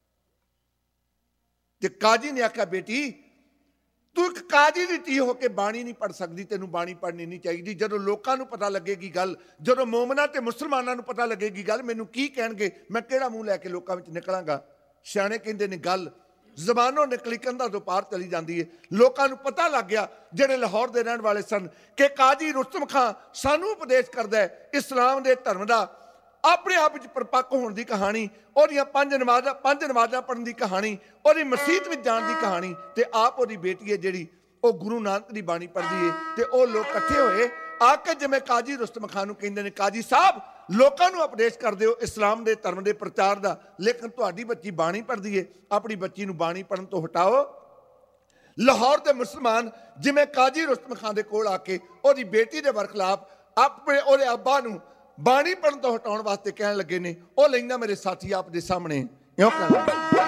Speaker 3: ਤੇ ਕਾਜੀ ਨੇ ਆਖਿਆ ਬੇਟੀ ਤੂੰ ਇੱਕ ਕਾਜੀ ਦੀ ਧੀ ਹੋ ਕੇ ਬਾਣੀ ਨਹੀਂ ਪੜ੍ਹ ਸਕਦੀ, ਤੈਨੂੰ ਬਾਣੀ ਪੜ੍ਹਨੀ ਨਹੀਂ ਚਾਹੀਦੀ। ਜਦੋਂ ਲੋਕਾਂ ਨੂੰ ਪਤਾ ਲੱਗੇਗੀ ਗੱਲ, ਜਦੋਂ ਮੋਮਨਾਂ ਤੇ ਮੁਸਲਮਾਨਾਂ ਨੂੰ ਪਤਾ ਲੱਗੇਗੀ ਗੱਲ, ਮੈਨੂੰ ਕੀ ਕਹਿਣਗੇ? ਮੈਂ ਕਿਹੜਾ ਮੂੰਹ ਲੈ ਕੇ ਲੋਕਾਂ ਵਿੱਚ ਨਿਕਲਾਂਗਾ? ਸਿਆਣੇ ਕਹਿੰਦੇ ਨੇ ਗੱਲ ਜ਼ਬਾਨੋਂ ਨਿਕਲੀ ਕੰਧਾਂ ਤੋਂ ਪਾਰ ਚਲੀ ਜਾਂਦੀ ਹੈ। ਲੋਕਾਂ ਨੂੰ ਪਤਾ ਲੱਗ ਗਿਆ, ਜਿਹੜੇ ਲਾਹੌਰ ਦੇ ਰਹਿਣ ਵਾਲੇ ਸਨ, ਕਿ ਕਾਜੀ ਰੁਸਤਮ ਖਾਂ ਸਾਨੂੰ ਉਪਦੇਸ਼ ਕਰਦਾ ਹੈ ਇਸਲਾਮ ਦੇ ਧਰਮ ਦਾ, ਆਪਣੇ ਆਪ ਵਿੱਚ ਪਰਪੱਕ ਹੋਣ ਦੀ ਕਹਾਣੀ, ਉਹਦੀਆਂ ਪੰਜ ਨਮਾਜ਼ਾਂ ਪੜ੍ਹਨ ਦੀ ਕਹਾਣੀ, ਉਹਦੀ ਮਸੀਤ ਵਿੱਚ ਜਾਣ ਦੀ ਕਹਾਣੀ, ਤੇ ਆਪ ਉਹਦੀ ਬੇਟੀ ਹੈ ਜਿਹੜੀ ਉਹ ਗੁਰੂ ਨਾਨਕ ਦੀ ਬਾਣੀ ਪੜ੍ਹਦੀ ਹੈ। ਤੇ ਉਹ ਲੋਕ ਇਕੱਠੇ ਹੋਏ ਆ ਕੇ ਜਿਵੇਂ ਕਾਜੀ ਰੁਸਤਮ ਖਾਨ ਨੂੰ ਕਹਿੰਦੇ ਨੇ ਕਾਜੀ ਸਾਹਿਬ ਲੋਕਾਂ ਨੂੰ ਉਪਦੇਸ਼ ਕਰਦੇ ਹੋ ਇਸਲਾਮ ਦੇ ਧਰਮ ਦੇ ਪ੍ਰਚਾਰ ਦਾ, ਲੇਕਿਨ ਤੁਹਾਡੀ ਬੱਚੀ ਬਾਣੀ ਪੜ੍ਹਦੀ ਹੈ, ਆਪਣੀ ਬੱਚੀ ਨੂੰ ਬਾਣੀ ਪੜ੍ਹਨ ਤੋਂ ਹਟਾਓ। ਲਾਹੌਰ ਦੇ ਮੁਸਲਮਾਨ ਜਿਵੇਂ ਕਾਜੀ ਰੁਸਤਮ ਖਾਨ ਦੇ ਕੋਲ ਆ ਕੇ ਉਹਦੀ ਬੇਟੀ ਦੇ ਵਰਖਲਾਫ ਆਪਣੇ ਉਹਦੇ ਅੱਬਾ ਨੂੰ ਬਾਣੀ ਪੜ੍ਹਨ ਤੋਂ ਹਟਾਉਣ ਵਾਸਤੇ ਕਹਿਣ ਲੱਗੇ ਨੇ। ਉਹ ਲੈਂਦਾ ਮੇਰੇ ਸਾਥੀ ਆਪ ਦੇ ਸਾਹਮਣੇ ਇਉਂ ਕਹਿੰਦਾ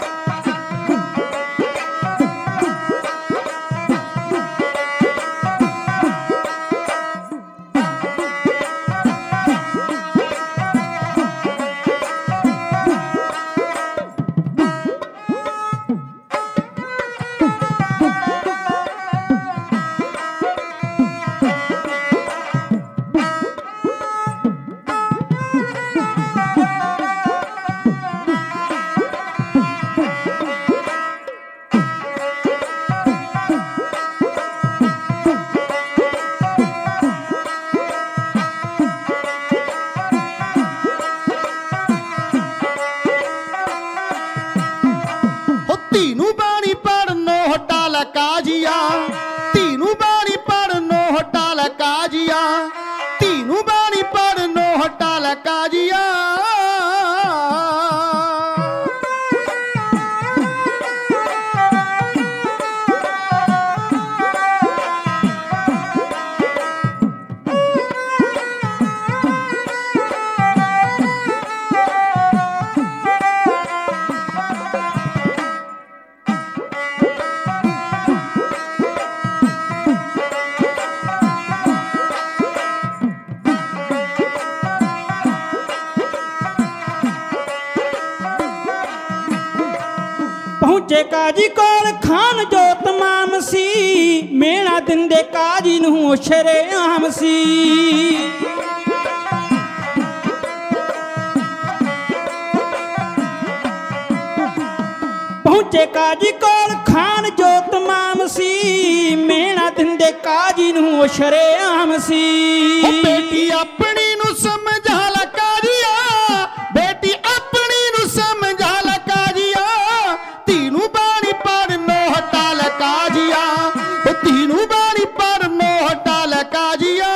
Speaker 2: ਪਹੁੰਚੇ ਕਾਜੀ ਕੋਲ ਖਾਨ ਜੋ ਤਮਾਮ ਸੀ ਮੇਣਾ ਦਿੰਦੇ ਕਾਜੀ ਨੂੰ ਸ਼ਰੇਆਮ ਸੀ ਪਹੁੰਚੇ ਕਾਜੀ ਕੋਲ ਖਾਨ ਜੋ ਤਮਾਮ ਸੀ ਮੇਣਾ ਦਿੰਦੇ ਕਾਜੀ ਨੂੰ ਸ਼ਰੇਆਮ ਸੀ
Speaker 1: ਬੇਟੀ ਆਪਣੀ ਨੂੰ ਸਮਝਾ ਲੈ ਕਾਜੀਆ ਬੇਟੀ ਆਪਣੀ ਨੂੰ ਸਮਝਾ ਲੈ ਕਾਜੀਆ ਧੀ ਨੂੰ ਬਾਣੀ ਪੜਨੋਂ ਹਟਾ ਲੈ ਕਾਜੀਆ ਧੀ ਨੂੰ ਬਾਣੀ ਪੜਨੋਂ ਹਟਾ ਲੈ ਕਾਜੀਆ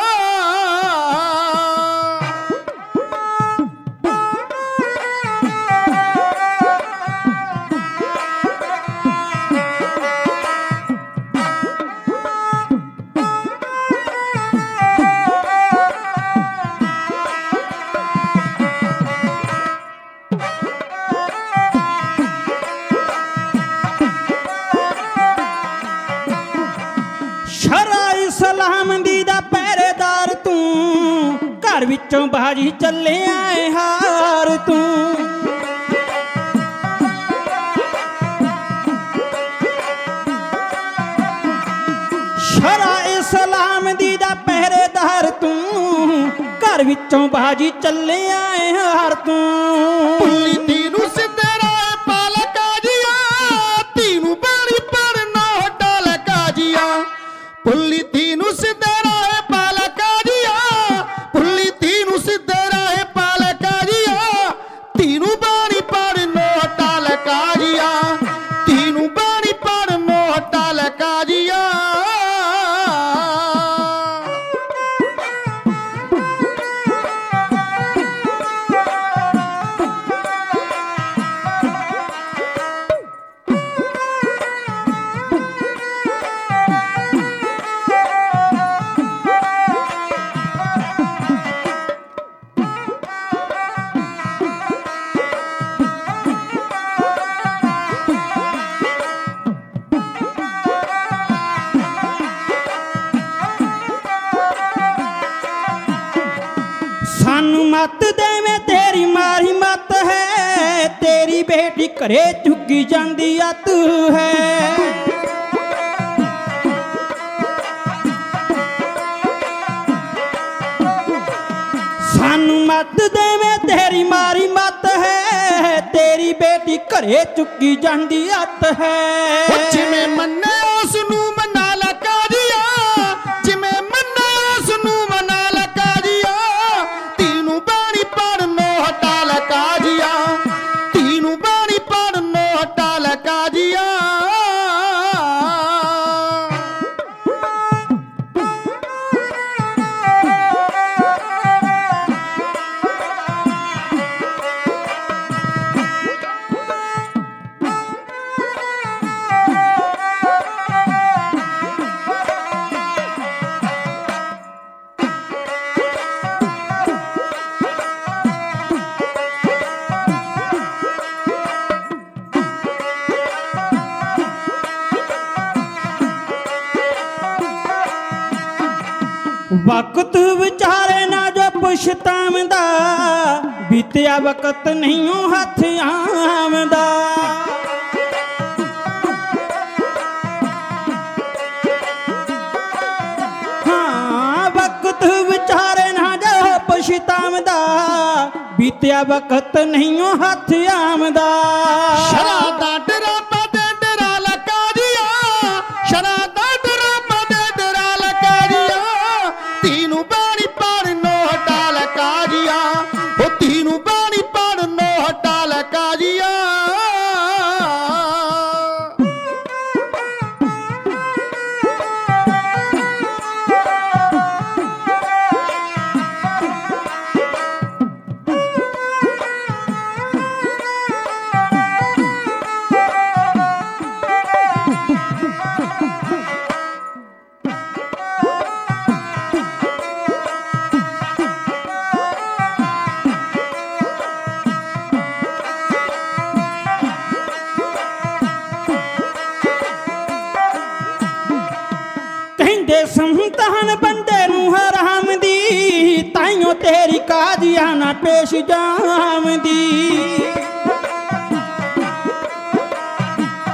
Speaker 2: ਘਰ ਵਿੱਚੋਂ ਬਾਜੀ ਚੱਲਿਆ ਏ ਹਾਰ ਤੂੰ ਸ਼ਰਾ ਇਸਲਾਮ ਦੀ ਦਾ ਪਹਿਰੇਦਾਰ ਤੂੰ ਘਰ ਵਿੱਚੋਂ ਬਾਜੀ ਚੱਲਿਆ ਏ ਹਾਰ ਤੂੰ
Speaker 1: ਪੁੱਲੀ ਧੀ ਨੂੰ ਸਿੱਧੇ ਰਾਹ ਪਾ ਲੈ ਕਾਜੀਆ ਧੀ ਨੂੰ ਬਾਣੀ ਪੜਨਾ ਹਟਾ ਲੈ ਕਾਜੀਆ ਪੁੱਲੀ ਧੀ ਨੂੰ ਸਿੱਧੇ ਰਾਹ ਪਾ ਲੈ ਕਾਜੀਆ ਪੁੱਲੀ ਧੀ ਨੂੰ ਸਿੱਧੇ ਰਾਹ ਪਾ ਲੈ ਕਾਜੀਆ ਧੀ ਨੂੰ ਬਾਣੀ ਪੜਨੋਂ ਹਟਾ ਲੈ ਕਾਜੀਆ ਧੀ ਨੂੰ ਬਾਣੀ ਪੜਨੋਂ ਹਟਾ ਲੈ ਕਾਜੀਆ
Speaker 2: ਸਾਨੂੰ ਮੱਤ ਦੇਵੇਂ ਤੇਰੀ ਮਾਰੀ ਮੱਤ ਹੈ ਤੇਰੀ ਬੇਟੀ ਘਰੇ ਝੁੱਗੀ ਜਾਂਦੀ ਅੱਤ ਹੈ ਸਾਨੂੰ ਮੱਤ ਦੇਵੇਂ ਤੇਰੀ ਮਾਰੀ ਮੱਤ ਹੈ ਤੇਰੀ ਬੇਟੀ ਘਰੇ ਝੁੱਗੀ ਜਾਂਦੀ ਅੱਤ ਹੈ
Speaker 1: ਜਿਵੇਂ ਮੰਨੇ ਉਸ ਨੂੰ ਮਨਾ ਲੈ ਕਾਜੀਆ ਜਿਵੇਂ ਮੰਨੇ ਉਸ ਨੂੰ ਮਨਾ ਲੈ ਕਾਜੀਆ ਧੀ ਨੂੰ ਬਾਣੀ ਪੜਨੋਂ ਹਟਾ ਲੈ ਕਾਜੀਆ ਧੀ ਨੂੰ ਬਾਣੀ ਪੜਨੋਂ ਹਟਾ ਲੈ ਕਾਜੀਆ
Speaker 2: ਵਕਤ ਵਿਚਾਰੇ ਨਾ ਜੋ ਪੁਛਤਾਵਦਾ ਬੀਤਿਆ ਵਕਤ ਨਹੀਂ ਉਹ ਹੱਥ ਆਵਦਾ ਹਾਂ ਵਕਤ ਵਿਚਾਰੇ ਨਾ ਜੋ ਪੁਛਤਾਵਦਾ ਬੀਤਿਆ ਵਕਤ ਨਹੀਂ ਉਹ ਹੱਥ ਆਵਦਾ
Speaker 1: ਸ਼ਰਾ ਦਾ ਡਰਾਪਾ ਦੇ ਡਰਾ ਲੈ ਕਾਜੀਆ ਸ਼ਰਾ ਦਾ ਡਰਾਪਾ ਦੇ ਡਰਾ ਲੈ ਕਾਜੀਆ ਧੀ ਨੂੰ ਬਾਣੀ ਪੜਨੋਂ ਹਟਾ ਲੈ ਕਾਜੀਆ ਉਹ ਧੀ ਨੂੰ ਬਾਣੀ ਪੜਨੋਂ ਹਟਾ ਲੈ ਕਾਜੀਆ
Speaker 2: ਸੰਤਾਨ ਬੰਦੇ ਨੂੰ ਹਰਾਮ ਦੀ ਤਾਈਓ ਤੇਰੀ ਕਾਜੀਆਨਾ ਪੇਸ਼ ਜਾਮਦੀ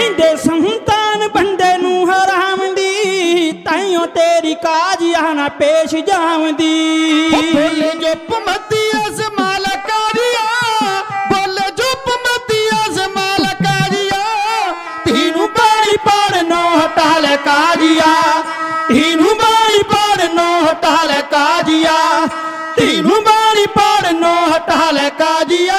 Speaker 2: ਕਹਿੰਦੇ ਸੰਤਾਨ ਬੰਦੇ ਨੂੰ ਹਰਾਮ ਦੀ, ਤਾਈਓ ਤੇਰੀ ਕਾਜ਼ੀਆਂ ਨਾ ਪੇਸ਼ ਜਾਵਦੀ।
Speaker 1: ਬੋਲੇ ਚੁੱਪ ਮਤੀ ਅਸ ਮਾਲਕਾਰੀਆ, ਬੋਲੇ ਚੁੱਪ ਮਤੀ ਅਸ ਮਾਲਕਾਰੀਆ,
Speaker 2: ਤੀਨੂੰ ਬਾਣੀ ਪੜ ਨੋ ਹਟਾ ਲੈ ਕਾਜ਼ੀਆ, ਤੀਨੂੰ ਬਾਣੀ ਪੜ ਨੋ ਹਟਾ ਲੈ ਕਾਜ਼ੀਆ, ਤੀਨੂੰ ਬਾਣੀ ਪੜ ਨੋ ਹਟਾ ਲੈ ਕਾਜ਼ੀਆ।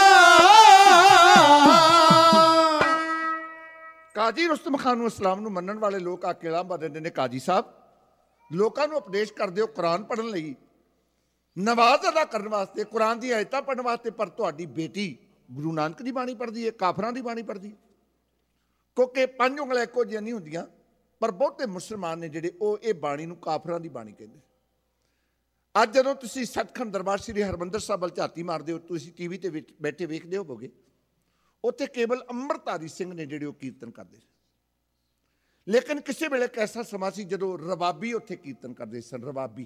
Speaker 3: ਕਾਜੀ ਰੁਸਤਮ ਖਾਨ ਨੂੰ ਇਸਲਾਮ ਨੂੰ ਮੰਨਣ ਵਾਲੇ ਲੋਕ ਆ ਕੇ ਲਾਂਭਾ ਦਿੰਦੇ ਨੇ, ਕਾਜੀ ਸਾਹਿਬ ਲੋਕਾਂ ਨੂੰ ਉਪਦੇਸ਼ ਕਰਦੇ ਹੋ ਕੁਰਾਨ ਪੜ੍ਹਨ ਲਈ, ਨਵਾਜ਼ ਅਦਾ ਕਰਨ ਵਾਸਤੇ, ਕੁਰਾਨ ਦੀਆਂ ਆਇਤਾਂ ਪੜ੍ਹਨ ਵਾਸਤੇ, ਪਰ ਤੁਹਾਡੀ ਬੇਟੀ ਗੁਰੂ ਨਾਨਕ ਦੀ ਬਾਣੀ ਪੜ੍ਹਦੀ ਹੈ, ਕਾਫਰਾਂ ਦੀ ਬਾਣੀ ਪੜ੍ਹਦੀ ਹੈ। ਕਿਉਂਕਿ 5 ਉਂਗਲਾਂ ਇੱਕੋ ਜਿਹੀਆਂ ਨਹੀਂ ਹੁੰਦੀਆਂ, ਪਰ ਬਹੁਤੇ ਮੁਸਲਮਾਨ ਨੇ ਜਿਹੜੇ ਉਹ ਇਹ ਬਾਣੀ ਨੂੰ ਕਾਫਰਾਂ ਦੀ ਬਾਣੀ ਕਹਿੰਦੇ। ਅੱਜ ਜਦੋਂ ਤੁਸੀਂ ਸੱਚਖੰਡ ਦਰਬਾਰ ਸ੍ਰੀ ਹਰਿਮੰਦਰ ਸਾਹਿਬ ਵੱਲ ਝਾਤੀ ਮਾਰਦੇ ਹੋ, ਤੁਸੀਂ ਟੀਵੀ ਤੇ ਬੈਠੇ ਵੇਖਦੇ ਹੋਵੋਗੇ, ਉੱਥੇ ਕੇਵਲ ਅੰਮ੍ਰਿਤਧਾਰੀ ਸਿੰਘ ਨੇ ਜਿਹੜੇ ਉਹ ਕੀਰਤਨ ਕਰਦੇ। ਲੇਕਿਨ ਕਿਸੇ ਵੇਲੇ ਇੱਕ ਐਸਾ ਸਮਾਂ ਸੀ ਜਦੋਂ ਰਬਾਬੀ ਉੱਥੇ ਕੀਰਤਨ ਕਰਦੇ ਸਨ। ਰਬਾਬੀ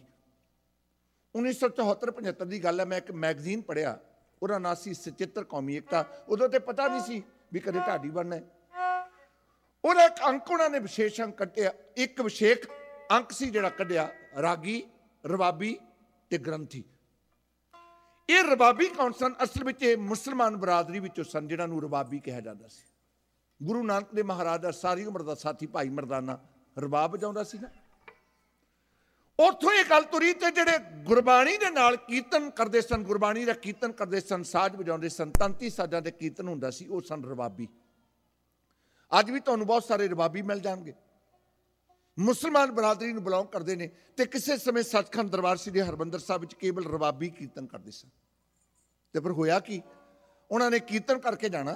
Speaker 3: 1974-75 ਦੀ ਗੱਲ ਹੈ। ਮੈਂ ਇੱਕ ਮੈਗਜ਼ੀਨ ਪੜ੍ਹਿਆ, ਉਹਦਾ ਨਾਂ ਸੀ ਸਚਿੱਤਰ ਕੌਮੀ ਏਕਤਾ। ਉਦੋਂ ਤੇ ਪਤਾ ਨਹੀਂ ਸੀ ਵੀ ਕਦੇ ਢਾਡੀ ਬਣਨਾ। ਉਹਦਾ ਇੱਕ ਅੰਕ ਉਹਨਾਂ ਨੇ ਵਿਸ਼ੇਸ਼ ਅੰਕ ਕੱਢਿਆ, ਇੱਕ ਵਿਸ਼ੇਸ਼ ਅੰਕ ਸੀ ਜਿਹੜਾ ਕੱਢਿਆ, ਰਾਗੀ, ਰਬਾਬੀ ਤੇ ਗ੍ਰੰਥੀ। ਇਹ ਰਬਾਬੀ ਕੌਣ ਸਨ? ਅਸਲ ਵਿੱਚ ਇਹ ਮੁਸਲਮਾਨ ਬਰਾਦਰੀ ਵਿੱਚੋਂ ਸਨ ਜਿਹਨਾਂ ਨੂੰ ਰਬਾਬੀ ਕਿਹਾ ਜਾਂਦਾ ਸੀ। ਗੁਰੂ ਨਾਨਕ ਦੇਵ ਮਹਾਰਾਜ ਦਾ ਸਾਰੀ ਉਮਰ ਦਾ ਸਾਥੀ ਭਾਈ ਮਰਦਾਨਾ ਰਬਾਬ ਵਜਾਉਂਦਾ ਸੀ ਨਾ। ਉੱਥੋਂ ਇਹ ਗੱਲ ਤੁਰੀ ਤੇ ਜਿਹੜੇ ਗੁਰਬਾਣੀ ਦੇ ਨਾਲ ਕੀਰਤਨ ਕਰਦੇ ਸਨ, ਗੁਰਬਾਣੀ ਦਾ ਕੀਰਤਨ ਕਰਦੇ ਸਨ, ਸਾਜ਼ ਵਜਾਉਂਦੇ ਸਨ, ਤੰਤੀ ਸਾਜ਼ਾਂ ਦੇ ਕੀਰਤਨ ਹੁੰਦਾ ਸੀ, ਉਹ ਸਨ ਰਬਾਬੀ। ਅੱਜ ਵੀ ਤੁਹਾਨੂੰ ਬਹੁਤ ਸਾਰੇ ਰਬਾਬੀ ਮਿਲ ਜਾਣਗੇ, ਮੁਸਲਮਾਨ ਬਰਾਦਰੀ ਨੂੰ ਬਿਲੋਂਗ ਕਰਦੇ ਨੇ, ਤੇ ਕਿਸੇ ਸਮੇਂ ਸੱਚਖੰਡ ਦਰਬਾਰ ਸ੍ਰੀ ਹਰਿਮੰਦਰ ਸਾਹਿਬ ਵਿੱਚ ਕੇਵਲ ਰਬਾਬੀ ਕੀਰਤਨ ਕਰਦੇ ਸਨ। ਤੇ ਫਿਰ ਹੋਇਆ ਕੀ? ਉਹਨਾਂ ਨੇ ਕੀਰਤਨ ਕਰਕੇ ਜਾਣਾ,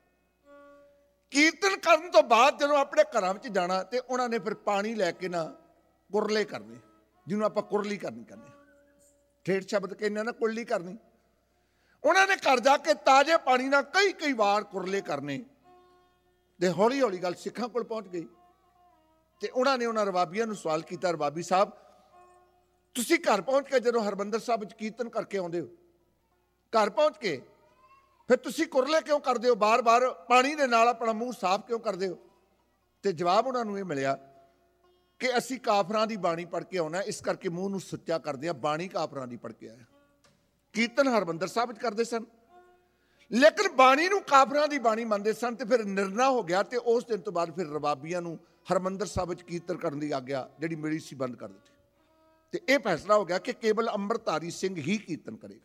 Speaker 3: ਕੀਰਤਨ ਕਰਨ ਤੋਂ ਬਾਅਦ ਜਦੋਂ ਆਪਣੇ ਘਰਾਂ ਵਿੱਚ ਜਾਣਾ ਤੇ ਉਹਨਾਂ ਨੇ ਫਿਰ ਪਾਣੀ ਲੈ ਕੇ ਨਾ ਕੁਰਲੇ ਕਰਨੇ, ਜਿਹਨੂੰ ਆਪਾਂ ਕੁਰਲੀ ਕਰਨੀ ਕਹਿੰਦੇ, ਠੇਠ ਸ਼ਬਦ ਕਹਿੰਦੇ ਨਾ, ਕੁਰਲੀ ਕਰਨੀ। ਉਹਨਾਂ ਨੇ ਘਰ ਜਾ ਕੇ ਤਾਜ਼ੇ ਪਾਣੀ ਨਾਲ ਕਈ ਵਾਰ ਕੁਰਲੇ ਕਰਨੇ। ਤੇ ਹੌਲੀ ਹੌਲੀ ਗੱਲ ਸਿੱਖਾਂ ਕੋਲ ਪਹੁੰਚ ਗਈ ਤੇ ਉਹਨਾਂ ਨੇ ਉਹਨਾਂ ਰਬਾਬੀਆਂ ਨੂੰ ਸਵਾਲ ਕੀਤਾ, ਰਬਾਬੀ ਸਾਹਿਬ ਤੁਸੀਂ ਘਰ ਪਹੁੰਚ ਕੇ ਜਦੋਂ ਹਰਿਮੰਦਰ ਸਾਹਿਬ ਵਿੱਚ ਕੀਰਤਨ ਕਰਕੇ ਆਉਂਦੇ ਹੋ, ਘਰ ਪਹੁੰਚ ਕੇ ਫਿਰ ਤੁਸੀਂ ਕੁਰਲੇ ਕਿਉਂ ਕਰਦੇ ਹੋ, ਬਾਰ-ਬਾਰ ਪਾਣੀ ਦੇ ਨਾਲ ਆਪਣਾ ਮੂੰਹ ਸਾਫ਼ ਕਿਉਂ ਕਰਦੇ ਹੋ? ਤੇ ਜਵਾਬ ਉਹਨਾਂ ਨੂੰ ਇਹ ਮਿਲਿਆ ਕਿ ਅਸੀਂ ਕਾਫਰਾਂ ਦੀ ਬਾਣੀ ਪੜ੍ਹ ਕੇ ਆਉਣਾ, ਇਸ ਕਰਕੇ ਮੂੰਹ ਨੂੰ ਸੁੱਚਾ ਕਰਦੇ ਹਾਂ, ਬਾਣੀ ਕਾਫਰਾਂ ਦੀ ਪੜ੍ਹ ਕੇ ਆਇਆ। ਕੀਰਤਨ ਹਰਿਮੰਦਰ ਸਾਹਿਬ ਵਿੱਚ ਕਰਦੇ ਸਨ, ਲੇਕਿਨ ਬਾਣੀ ਨੂੰ ਕਾਫਰਾਂ ਦੀ ਬਾਣੀ ਮੰਨਦੇ ਸਨ। ਤੇ ਫਿਰ ਨਿਰਣਾ ਹੋ ਗਿਆ ਤੇ ਉਸ ਦਿਨ ਤੋਂ ਬਾਅਦ ਫਿਰ ਰਬਾਬੀਆਂ ਨੂੰ ਹਰਿਮੰਦਰ ਸਾਹਿਬ ਵਿੱਚ ਕੀਰਤਨ ਕਰਨ ਦੀ ਆਗਿਆ ਜਿਹੜੀ ਮਿਲੀ ਸੀ ਬੰਦ ਕਰ ਦਿੱਤੀ। ਤੇ ਇਹ ਫੈਸਲਾ ਹੋ ਗਿਆ ਕਿ ਕੇਵਲ ਅੰਮ੍ਰਿਤਧਾਰੀ ਸਿੰਘ ਹੀ ਕੀਰਤਨ ਕਰੇਗਾ।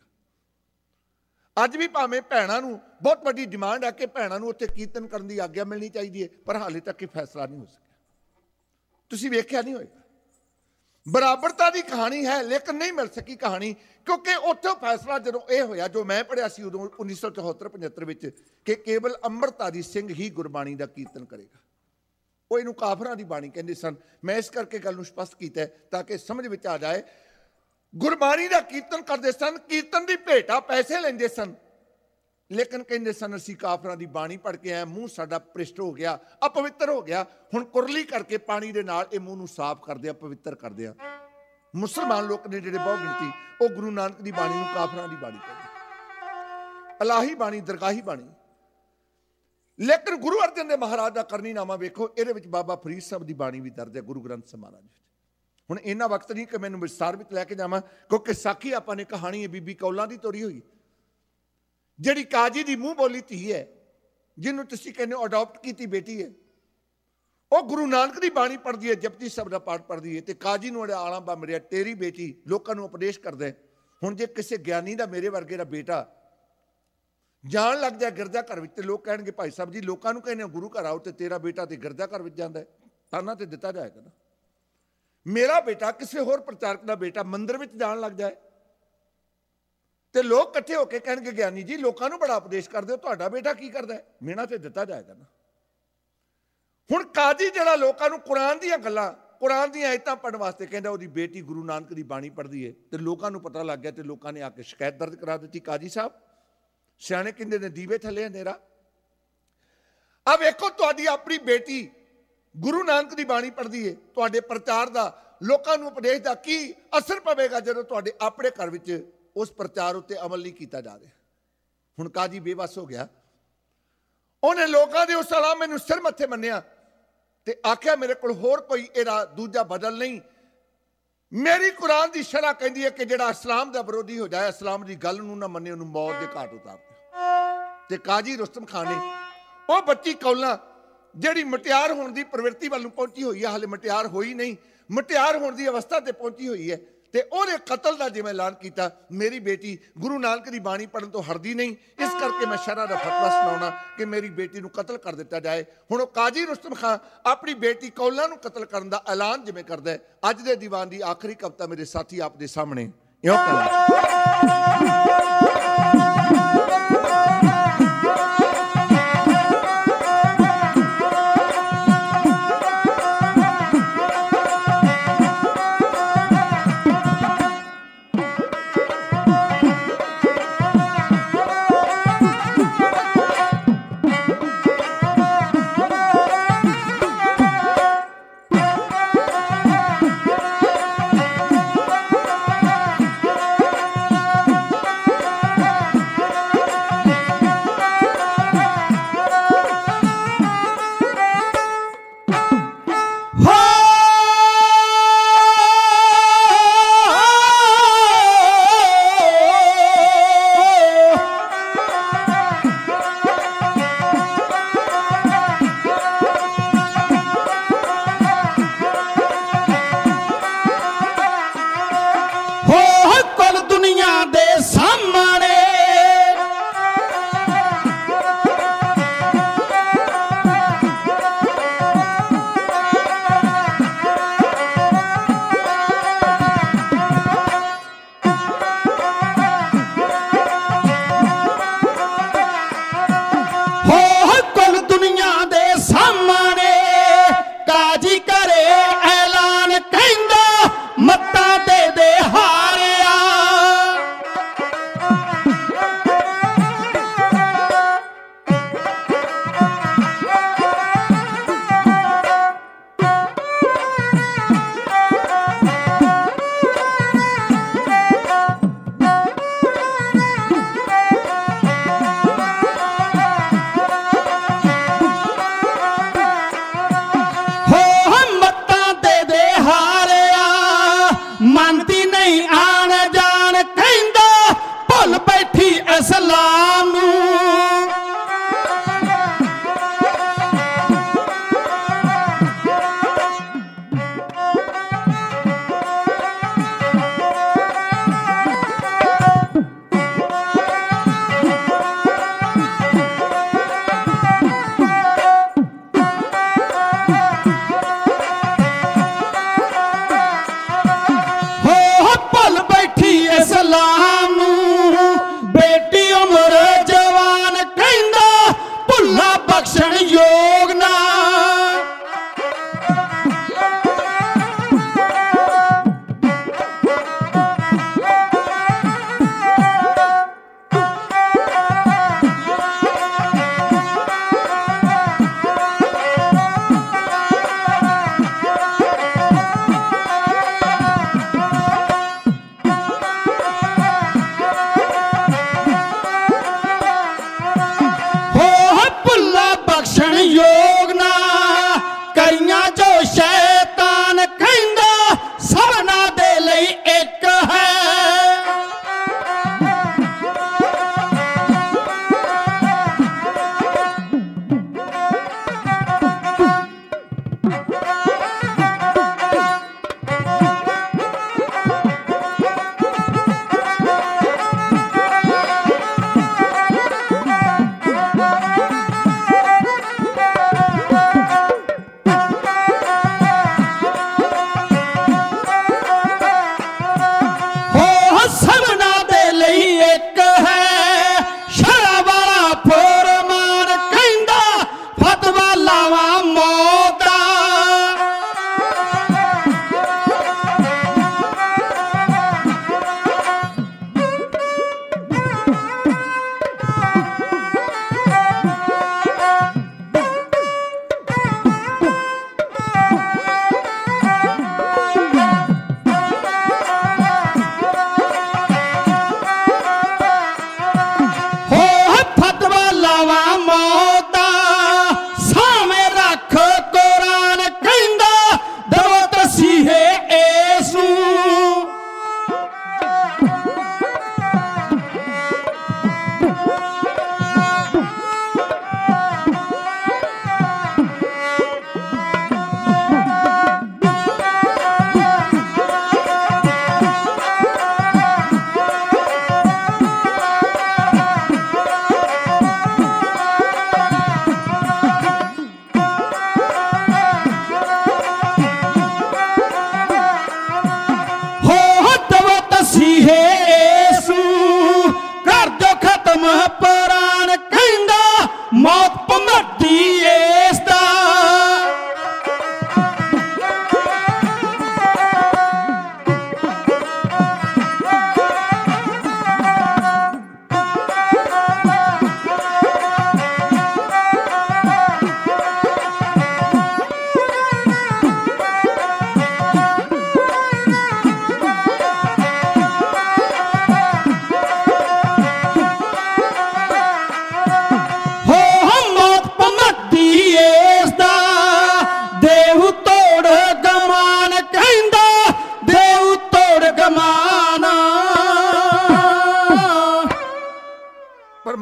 Speaker 3: ਅੱਜ ਵੀ ਭਾਵੇਂ ਭੈਣਾਂ ਨੂੰ ਬਹੁਤ ਵੱਡੀ ਡਿਮਾਂਡ ਹੈ ਕਿ ਭੈਣਾਂ ਨੂੰ ਉੱਥੇ ਕੀਰਤਨ ਕਰਨ ਦੀ ਆਗਿਆ ਮਿਲਣੀ ਚਾਹੀਦੀ ਹੈ, ਪਰ ਹਾਲੇ ਤੱਕ ਇਹ ਫੈਸਲਾ ਨਹੀਂ ਹੋ ਸਕਿਆ। ਤੁਸੀਂ ਵੇਖਿਆ ਨਹੀਂ ਹੋਏਗਾ, ਬਰਾਬਰਤਾ ਦੀ ਕਹਾਣੀ ਹੈ ਲੇਕਿਨ ਨਹੀਂ ਮਿਲ ਸਕੀ ਕਹਾਣੀ, ਕਿਉਂਕਿ ਉੱਥੋਂ ਫੈਸਲਾ ਜਦੋਂ ਇਹ ਹੋਇਆ ਜੋ ਮੈਂ ਪੜ੍ਹਿਆ ਸੀ ਉਦੋਂ 1974-75 ਵਿੱਚ ਕਿ ਕੇਵਲ ਅੰਮ੍ਰਿਤਧਾਰੀ ਸਿੰਘ ਹੀ ਗੁਰਬਾਣੀ ਦਾ ਕੀਰਤਨ ਕਰੇਗਾ। ਉਹ ਇਹਨੂੰ ਕਾਫਰਾਂ ਦੀ ਬਾਣੀ ਕਹਿੰਦੇ ਸਨ। ਮੈਂ ਇਸ ਕਰਕੇ ਗੱਲ ਨੂੰ ਸਪਸ਼ਟ ਕੀਤਾ ਤਾਂ ਕਿ ਸਮਝ ਵਿੱਚ ਆ ਜਾਏ। ਗੁਰਬਾਣੀ ਦਾ ਕੀਰਤਨ ਕਰਦੇ ਸਨ, ਕੀਰਤਨ ਦੀ ਭੇਟਾ ਪੈਸੇ ਲੈਂਦੇ ਸਨ, ਲੇਕਿਨ ਕਹਿੰਦੇ ਸਨ ਅਸੀਂ ਕਾਫਰਾਂ ਦੀ ਬਾਣੀ ਪੜ੍ਹ ਕੇ ਆਏ, ਮੂੰਹ ਸਾਡਾ ਭ੍ਰਿਸ਼ਟ ਹੋ ਗਿਆ, ਅਪਵਿੱਤਰ ਹੋ ਗਿਆ, ਹੁਣ ਕੁਰਲੀ ਕਰਕੇ ਪਾਣੀ ਦੇ ਨਾਲ ਇਹ ਮੂੰਹ ਨੂੰ ਸਾਫ਼ ਕਰਦੇ ਆ, ਪਵਿੱਤਰ ਕਰਦੇ ਆ। ਮੁਸਲਮਾਨ ਲੋਕ ਨੇ ਜਿਹੜੇ ਬਹੁ ਗਿਣਤੀ, ਉਹ ਗੁਰੂ ਨਾਨਕ ਦੀ ਬਾਣੀ ਨੂੰ ਕਾਫਰਾਂ ਦੀ ਬਾਣੀ ਕਹਿੰਦੇ, ਇਲਾਹੀ ਬਾਣੀ, ਦਰਗਾਹੀ ਬਾਣੀ। ਲੇਕਿਨ ਗੁਰੂ ਅਰਜਨ ਦੇਵ ਮਹਾਰਾਜ ਦਾ ਕਰਨੀਨਾਮਾ ਵੇਖੋ, ਇਹਦੇ ਵਿੱਚ ਬਾਬਾ ਫਰੀਦ ਸਾਹਿਬ ਦੀ ਬਾਣੀ ਵੀ ਦਰਜ ਹੈ, ਗੁਰੂ ਗ੍ਰੰਥ ਸਾਹਿਬ ਮਹਾਰਾਜ ਵਿੱਚ। ਹੁਣ ਇੰਨਾ ਵਕਤ ਨਹੀਂ ਕਿ ਮੈਨੂੰ ਵਿਸਤਾਰ ਵਿੱਚ ਲੈ ਕੇ ਜਾਵਾਂ, ਕਿਉਂਕਿ ਸਾਖੀ ਆਪਾਂ ਨੇ ਕਹਾਣੀ ਹੈ ਬੀਬੀ ਕੌਲਾਂ ਦੀ ਤੋਰੀ ਹੋਈ, ਜਿਹੜੀ ਕਾਜੀ ਦੀ ਮੂੰਹ ਬੋਲੀ ਧੀ ਹੈ, ਜਿਹਨੂੰ ਤੁਸੀਂ ਕਹਿੰਦੇ ਹੋ ਅਡਾਪਟ ਕੀਤੀ ਬੇਟੀ ਹੈ। ਉਹ ਗੁਰੂ ਨਾਨਕ ਦੀ ਬਾਣੀ ਪੜ੍ਹਦੀ ਹੈ, ਜਪਜੀ ਸਾਹਿਬ ਦਾ ਪਾਠ ਪੜ੍ਹਦੀ ਹੈ, ਤੇ ਕਾਜੀ ਨੂੰ ਆਲਾਂ ਬਾ ਮਰਿਆ, ਤੇਰੀ ਬੇਟੀ ਲੋਕਾਂ ਨੂੰ ਉਪਦੇਸ਼ ਕਰਦਾ। ਹੁਣ ਜੇ ਕਿਸੇ ਗਿਆਨੀ ਦਾ, ਮੇਰੇ ਵਰਗੇ ਦਾ ਬੇਟਾ ਜਾਣ ਲੱਗ ਜਾ ਗਿਰਜਾ ਘਰ ਵਿੱਚ, ਤੇ ਲੋਕ ਕਹਿਣਗੇ ਭਾਈ ਸਾਹਿਬ ਜੀ ਲੋਕਾਂ ਨੂੰ ਕਹਿੰਦੇ ਗੁਰੂ ਘਰ ਆਓ ਤੇ ਤੇਰਾ ਬੇਟਾ ਤੇ ਗਿਰਜਾ ਘਰ ਵਿੱਚ ਜਾਂਦਾ ਹੈ, ਤਾਨਾ ਤੇ ਦਿੱਤਾ ਜਾਏਗਾ ਨਾ। ਮੇਰਾ ਬੇਟਾ ਕਿਸੇ ਹੋਰ ਪ੍ਰਚਾਰਕ ਦਾ ਬੇਟਾ ਮੰਦਿਰ ਵਿੱਚ ਜਾਣ ਲੱਗ ਜਾਏ ਤੇ ਲੋਕ ਇਕੱਠੇ ਹੋ ਕੇ ਕਹਿਣਗੇ ਗਿਆਨੀ ਜੀ ਲੋਕਾਂ ਨੂੰ ਬੜਾ ਉਪਦੇਸ਼ ਕਰਦੇ ਹੋ, ਤੁਹਾਡਾ ਬੇਟਾ ਕੀ ਕਰਦਾ ਹੈ, ਮਿਹਣਾ ਤੇ ਦਿੱਤਾ ਜਾਏਗਾ ਨਾ। ਹੁਣ ਕਾਜੀ ਜਿਹੜਾ ਲੋਕਾਂ ਨੂੰ ਕੁਰਾਨ ਦੀਆਂ ਗੱਲਾਂ, ਕੁਰਾਨ ਦੀਆਂ ਆਇਤਾਂ ਪੜ੍ਹਨ ਵਾਸਤੇ ਕਹਿੰਦਾ, ਉਹਦੀ ਬੇਟੀ ਗੁਰੂ ਨਾਨਕ ਦੀ ਬਾਣੀ ਪੜ੍ਹਦੀ ਹੈ, ਤੇ ਲੋਕਾਂ ਨੂੰ ਪਤਾ ਲੱਗ ਗਿਆ ਤੇ ਲੋਕਾਂ ਨੇ ਆ ਕੇ ਸ਼ਿਕਾਇਤ ਦਰਜ ਕਰਾ ਦਿੱਤੀ। ਕਾਜੀ ਸਾਹਿਬ ਸਿਆਣੇ ਕਹਿੰਦੇ ਨੇ ਦੀਵੇ ਥੱਲੇ ਹਨੇਰਾ। ਆ ਵੇਖੋ ਤੁਹਾਡੀ ਆਪਣੀ ਬੇਟੀ ਗੁਰੂ ਨਾਨਕ ਦੀ ਬਾਣੀ ਪੜ੍ਹਦੀ ਹੈ, ਤੁਹਾਡੇ ਪ੍ਰਚਾਰ ਦਾ, ਲੋਕਾਂ ਨੂੰ ਉਪਦੇਸ਼ ਦਾ ਕੀ ਅਸਰ ਪਵੇਗਾ ਜਦੋਂ ਤੁਹਾਡੇ ਆਪਣੇ ਘਰ ਵਿੱਚ ਉਸ ਪ੍ਰਚਾਰ ਉੱਤੇ ਅਮਲ ਨਹੀਂ ਕੀਤਾ ਜਾ ਰਿਹਾ। ਹੁਣ ਕਾਜੀ ਬੇਵੱਸ ਹੋ ਗਿਆ, ਉਹਨੇ ਲੋਕਾਂ ਦੇ ਉਸ ਵਾਲਾ ਮੈਨੂੰ ਸਿਰ ਮੱਥੇ ਮੰਨਿਆ ਤੇ ਆਖਿਆ ਮੇਰੇ ਕੋਲ ਹੋਰ ਕੋਈ ਇਹਦਾ ਦੂਜਾ ਬਦਲ ਨਹੀਂ। ਮੇਰੀ ਕੁਰਾਨ ਦੀ ਸ਼ਰ੍ਹਾ ਕਹਿੰਦੀ ਹੈ ਕਿ ਜਿਹੜਾ ਇਸਲਾਮ ਦਾ ਵਿਰੋਧੀ ਹੋ ਜਾਏ, ਇਸਲਾਮ ਦੀ ਗੱਲ ਨੂੰ ਨਾ ਮੰਨੇ, ਉਹਨੂੰ ਮੌਤ ਦੇ ਘਾਟ ਉਤਾਰ ਦਿਓ। ਤੇ ਕਾਜੀ ਰੁਸਤਮ ਖਾਨ ਨੇ ਉਹ ਬੱਚੀ ਕੌਲਾਂ ਜਿਹੜੀ ਮਟਿਆਰ ਹੋਣ ਦੀ ਪ੍ਰਵਿਰਤੀ ਵੱਲ ਨੂੰ ਪਹੁੰਚੀ ਹੋਈ ਹੈ, ਹਾਲੇ ਮਟਿਆਰ ਹੋਈ ਨਹੀਂ, ਮਟਿਆਰ ਹੋਣ ਦੀ ਅਵਸਥਾ ਤੇ ਪਹੁੰਚੀ ਹੋਈ ਹੈ, ਤੇ ਉਹਦੇ ਕਤਲ ਦਾ ਜਿਵੇਂ ਐਲਾਨ ਕੀਤਾ। ਮੇਰੀ ਬੇਟੀ ਗੁਰੂ ਨਾਨਕ ਦੀ ਬਾਣੀ ਪੜ੍ਹਨ ਤੋਂ ਹਰਦੀ ਨਹੀਂ, ਇਸ ਕਰਕੇ ਮੈਂ ਸ਼ਰ੍ਹਾ ਦਾ ਫਤਵਾ ਸੁਣਾਉਣਾ ਕਿ ਮੇਰੀ ਬੇਟੀ ਨੂੰ ਕਤਲ ਕਰ ਦਿੱਤਾ ਜਾਏ। ਹੁਣ ਉਹ ਕਾਜੀ ਰੁਸਤਮ ਖਾਨ ਆਪਣੀ ਬੇਟੀ ਕੌਲਾਂ ਨੂੰ ਕਤਲ ਕਰਨ ਦਾ ਐਲਾਨ ਜਿਵੇਂ ਕਰਦਾ ਹੈ, ਅੱਜ ਦੇ ਦੀਵਾਨ ਦੀ ਆਖਰੀ ਕਵਿਤਾ ਮੇਰੇ ਸਾਥੀ ਆਪ ਦੇ ਸਾਹਮਣੇ ਇਉਂ ਕਹਿੰਦਾ।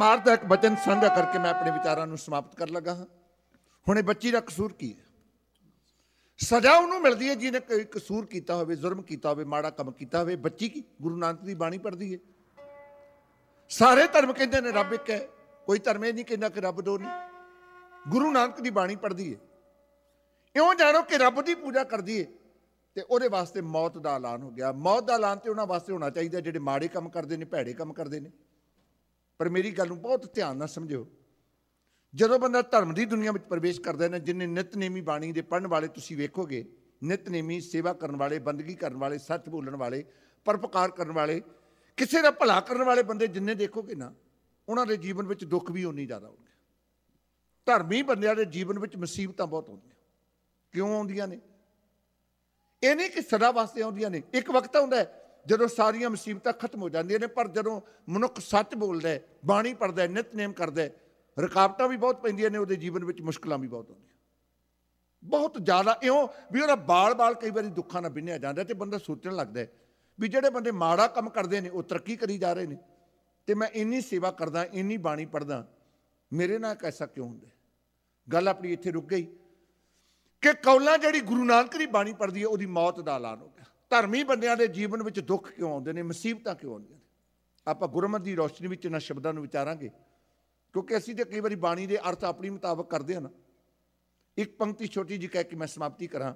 Speaker 3: ਪਰਮਾਰਥ ਦਾ ਇੱਕ ਬਚਨ ਸਾਂਝਾ ਕਰਕੇ ਮੈਂ ਆਪਣੇ ਵਿਚਾਰਾਂ ਨੂੰ ਸਮਾਪਤ ਕਰਨ ਲੱਗਾ ਹਾਂ। ਹੁਣ ਇਹ ਬੱਚੀ ਦਾ ਕਸੂਰ ਕੀ ਹੈ? ਸਜ਼ਾ ਉਹਨੂੰ ਮਿਲਦੀ ਹੈ ਜਿਹਨੇ ਕੋਈ ਕਸੂਰ ਕੀਤਾ ਹੋਵੇ, ਜ਼ੁਲਮ ਕੀਤਾ ਹੋਵੇ, ਮਾੜਾ ਕੰਮ ਕੀਤਾ ਹੋਵੇ। ਬੱਚੀ ਕੀ ਗੁਰੂ ਨਾਨਕ ਦੀ ਬਾਣੀ ਪੜ੍ਹਦੀ ਹੈ। ਸਾਰੇ ਧਰਮ ਕਹਿੰਦੇ ਨੇ ਰੱਬ ਇੱਕ ਹੈ, ਕੋਈ ਧਰਮ ਇਹ ਨਹੀਂ ਕਹਿੰਦਾ ਕਿ ਰੱਬ ਦੋ ਨੇ। ਗੁਰੂ ਨਾਨਕ ਦੀ ਬਾਣੀ ਪੜ੍ਹਦੀ ਹੈ। ਇਉਂ ਜਾਣੋ ਕਿ ਰੱਬ ਦੀ ਪੂਜਾ ਕਰਦੀ ਹੈ ਤੇ ਉਹਦੇ ਵਾਸਤੇ ਮੌਤ ਦਾ ਐਲਾਨ ਹੋ ਗਿਆ। ਮੌਤ ਦਾ ਐਲਾਨ ਤੇ ਉਹਨਾਂ ਵਾਸਤੇ ਹੋਣਾ ਚਾਹੀਦਾ ਜਿਹੜੇ ਮਾੜੇ ਕੰਮ ਕਰਦੇ ਨੇ, ਭੈੜੇ ਕੰਮ ਕਰਦੇ ਨੇ। ਪਰ ਮੇਰੀ ਗੱਲ ਨੂੰ ਬਹੁਤ ਧਿਆਨ ਨਾਲ ਸਮਝਿਓ। ਜਦੋਂ ਬੰਦਾ ਧਰਮ ਦੀ ਦੁਨੀਆ ਵਿੱਚ ਪ੍ਰਵੇਸ਼ ਕਰਦਾ ਨਾ, ਜਿੰਨੇ ਨਿਤਨੇਮੀ ਬਾਣੀ ਦੇ ਪੜ੍ਹਨ ਵਾਲੇ ਤੁਸੀਂ ਵੇਖੋਗੇ, ਨਿਤਨੇਮੀ ਸੇਵਾ ਕਰਨ ਵਾਲੇ, ਬੰਦਗੀ ਕਰਨ ਵਾਲੇ, ਸੱਚ ਬੋਲਣ ਵਾਲੇ, ਪਰਉਪਕਾਰ ਕਰਨ ਵਾਲੇ, ਕਿਸੇ ਦਾ ਭਲਾ ਕਰਨ ਵਾਲੇ ਬੰਦੇ ਜਿੰਨੇ ਦੇਖੋਗੇ ਨਾ, ਉਹਨਾਂ ਦੇ ਜੀਵਨ ਵਿੱਚ ਦੁੱਖ ਵੀ ਉਨੀ ਜ਼ਿਆਦਾ ਹੋਣਗੇ। ਧਰਮੀ ਬੰਦਿਆਂ ਦੇ ਜੀਵਨ ਵਿੱਚ ਮੁਸੀਬਤਾਂ ਬਹੁਤ ਆਉਂਦੀਆਂ। ਕਿਉਂ ਆਉਂਦੀਆਂ ਨੇ? ਇਹ ਨਹੀਂ ਕਿ ਸਦਾ ਵਾਸਤੇ ਆਉਂਦੀਆਂ ਨੇ। ਇੱਕ ਵਕਤ ਆਉਂਦਾ ਹੈ ਜਦੋਂ ਸਾਰੀਆਂ ਮੁਸੀਬਤਾਂ ਖਤਮ ਹੋ ਜਾਂਦੀਆਂ ਨੇ। ਪਰ ਜਦੋਂ ਮਨੁੱਖ ਸੱਚ ਬੋਲਦਾ ਹੈ, ਬਾਣੀ ਪੜ੍ਹਦਾ ਹੈ, ਨਿਤਨੇਮ ਕਰਦਾ ਹੈ, ਰੁਕਾਵਟਾਂ ਵੀ ਬਹੁਤ ਪੈਂਦੀਆਂ ਨੇ ਉਹਦੇ ਜੀਵਨ ਵਿੱਚ, ਮੁਸ਼ਕਲਾਂ ਵੀ ਬਹੁਤ ਆਉਂਦੀਆਂ, ਬਹੁਤ ਜ਼ਿਆਦਾ। ਇਉਂ ਵੀ ਉਹਦਾ ਬਾਲ ਕਈ ਵਾਰੀ ਦੁੱਖਾਂ ਨਾਲ ਬਿੰਨਿਆ ਜਾਂਦਾ ਤੇ ਬੰਦਾ ਸੋਚਣ ਲੱਗਦਾ ਵੀ ਜਿਹੜੇ ਬੰਦੇ ਮਾੜਾ ਕੰਮ ਕਰਦੇ ਨੇ ਉਹ ਤਰੱਕੀ ਕਰੀ ਜਾ ਰਹੇ ਨੇ ਤੇ ਮੈਂ ਇੰਨੀ ਸੇਵਾ ਕਰਦਾ, ਇੰਨੀ ਬਾਣੀ ਪੜ੍ਹਦਾ, ਮੇਰੇ ਨਾਲ ਐਸਾ ਕਿਉਂ ਹੁੰਦਾ? ਗੱਲ ਆਪਣੀ ਇੱਥੇ ਰੁਕ ਗਈ ਕਿ ਕੌਲਾਂ ਜਿਹੜੀ ਗੁਰੂ ਨਾਨਕ ਦੀ ਬਾਣੀ ਪੜ੍ਹਦੀ ਹੈ ਉਹਦੀ ਮੌਤ ਦਾ ਐਲਾਨ ਹੋ ਗਿਆ। ਧਰਮੀ ਬੰਦਿਆਂ ਦੇ ਜੀਵਨ ਵਿੱਚ ਦੁੱਖ ਕਿਉਂ ਆਉਂਦੇ ਨੇ, ਮੁਸੀਬਤਾਂ ਕਿਉਂ ਆਉਂਦੀਆਂ ਨੇ? ਆਪਾਂ ਗੁਰਮਤਿ ਦੀ ਰੌਸ਼ਨੀ ਵਿੱਚ ਇਹਨਾਂ ਸ਼ਬਦਾਂ ਨੂੰ ਵਿਚਾਰਾਂਗੇ, ਕਿਉਂਕਿ ਅਸੀਂ ਤਾਂ ਕਈ ਵਾਰੀ ਬਾਣੀ ਦੇ ਅਰਥ ਆਪਣੀ ਮੁਤਾਬਕ ਕਰਦੇ ਹਾਂ ਨਾ। ਇੱਕ ਪੰਕਤੀ ਛੋਟੀ ਜਿਹੀ ਕਹਿ ਕੇ ਮੈਂ ਸਮਾਪਤੀ ਕਰਾਂ।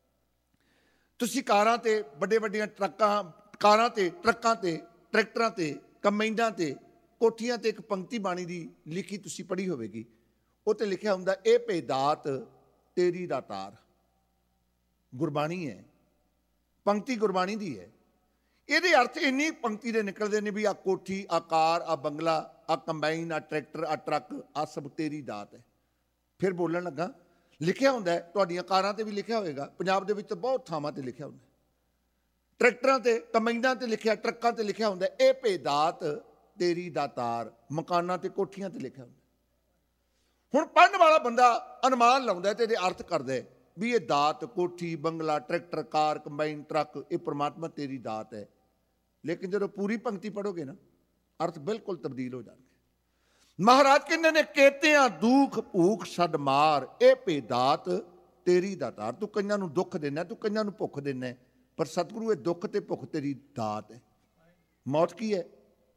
Speaker 3: ਤੁਸੀਂ ਕਾਰਾਂ ਤੇ, ਵੱਡੀਆਂ ਕਾਰਾਂ ਤੇ, ਟਰੱਕਾਂ ਤੇ, ਟਰੈਕਟਰਾਂ ਤੇ, ਕੰਬਾਈਨਾਂ ਤੇ, ਕੋਠੀਆਂ ਤੇ ਇੱਕ ਪੰਕਤੀ ਬਾਣੀ ਦੀ ਲਿਖੀ ਤੁਸੀਂ ਪੜ੍ਹੀ ਹੋਵੇਗੀ। ਉਹ 'ਤੇ ਲਿਖਿਆ ਹੁੰਦਾ, ਇਹ ਭੇਦਾਤ ਤੇਰੀ ਦਾਤਾਰ। ਗੁਰਬਾਣੀ ਹੈ, ਪੰਕਤੀ ਗੁਰਬਾਣੀ ਦੀ ਹੈ। ਇਹਦੇ ਅਰਥ ਇੰਨੀ ਪੰਕਤੀ ਦੇ ਨਿਕਲਦੇ ਨੇ ਵੀ ਆਹ ਕੋਠੀ, ਆਹ ਕਾਰ, ਆਹ ਬੰਗਲਾ, ਆਹ ਕੰਬਾਈਨ, ਆਹ ਟਰੈਕਟਰ, ਆਹ ਟਰੱਕ, ਆਹ ਸਭ ਤੇਰੀ ਦਾਤ ਹੈ। ਫਿਰ ਬੋਲਣ ਲੱਗਾ, ਲਿਖਿਆ ਹੁੰਦਾ ਤੁਹਾਡੀਆਂ ਕਾਰਾਂ ਤੇ ਵੀ ਲਿਖਿਆ ਹੋਵੇਗਾ, ਪੰਜਾਬ ਦੇ ਵਿੱਚ ਤਾਂ ਬਹੁਤ ਥਾਵਾਂ ਤੇ ਲਿਖਿਆ ਹੁੰਦਾ, ਟਰੈਕਟਰਾਂ ਤੇ, ਕੰਬਾਈਨਾਂ ਤੇ ਲਿਖਿਆ, ਟਰੱਕਾਂ ਤੇ ਲਿਖਿਆ ਹੁੰਦਾ, ਇਹ ਭੇਦਾਤ ਤੇਰੀ ਦਾਤਾਰ। ਮਕਾਨਾਂ ਤੇ, ਕੋਠੀਆਂ ਤੇ ਲਿਖਿਆ ਹੁੰਦਾ। ਹੁਣ ਪੜ੍ਹਨ ਵਾਲਾ ਬੰਦਾ ਅਨੁਮਾਨ ਲਾਉਂਦਾ ਤੇ ਇਹਦੇ ਅਰਥ ਕਰਦਾ ਵੀ ਇਹ ਦਾਤ, ਕੋਠੀ, ਬੰਗਲਾ, ਟਰੈਕਟਰ, ਕਾਰ, ਕੰਬਾਈਨ, ਟਰੱਕ, ਇਹ ਪ੍ਰਮਾਤਮਾ ਤੇਰੀ ਦਾਤ ਹੈ। ਲੇਕਿਨ ਜਦੋਂ ਪੂਰੀ ਪੰਕਤੀ ਪੜ੍ਹੋਗੇ ਨਾ, ਅਰਥ ਬਿਲਕੁਲ ਤਬਦੀਲ ਹੋ ਜਾਣਗੇ। ਮਹਾਰਾਜ ਕਹਿੰਦੇ ਨੇ, ਕੇਤਿਆਂ ਦੁੱਖ ਭੂਖ ਛੱਡ ਮਾਰ, ਇਹ ਭੇਦਾਤ ਤੇਰੀ ਦਾਤਾਰ। ਤੂੰ ਕਈਆਂ ਨੂੰ ਦੁੱਖ ਦਿੰਦਾ, ਤੂੰ ਕਈਆਂ ਨੂੰ ਭੁੱਖ ਦਿੰਦਾ, ਪਰ ਸਤਿਗੁਰੂ ਇਹ ਦੁੱਖ ਤੇ ਭੁੱਖ ਤੇਰੀ ਦਾਤ ਹੈ। ਮੌਤ ਕੀ ਹੈ?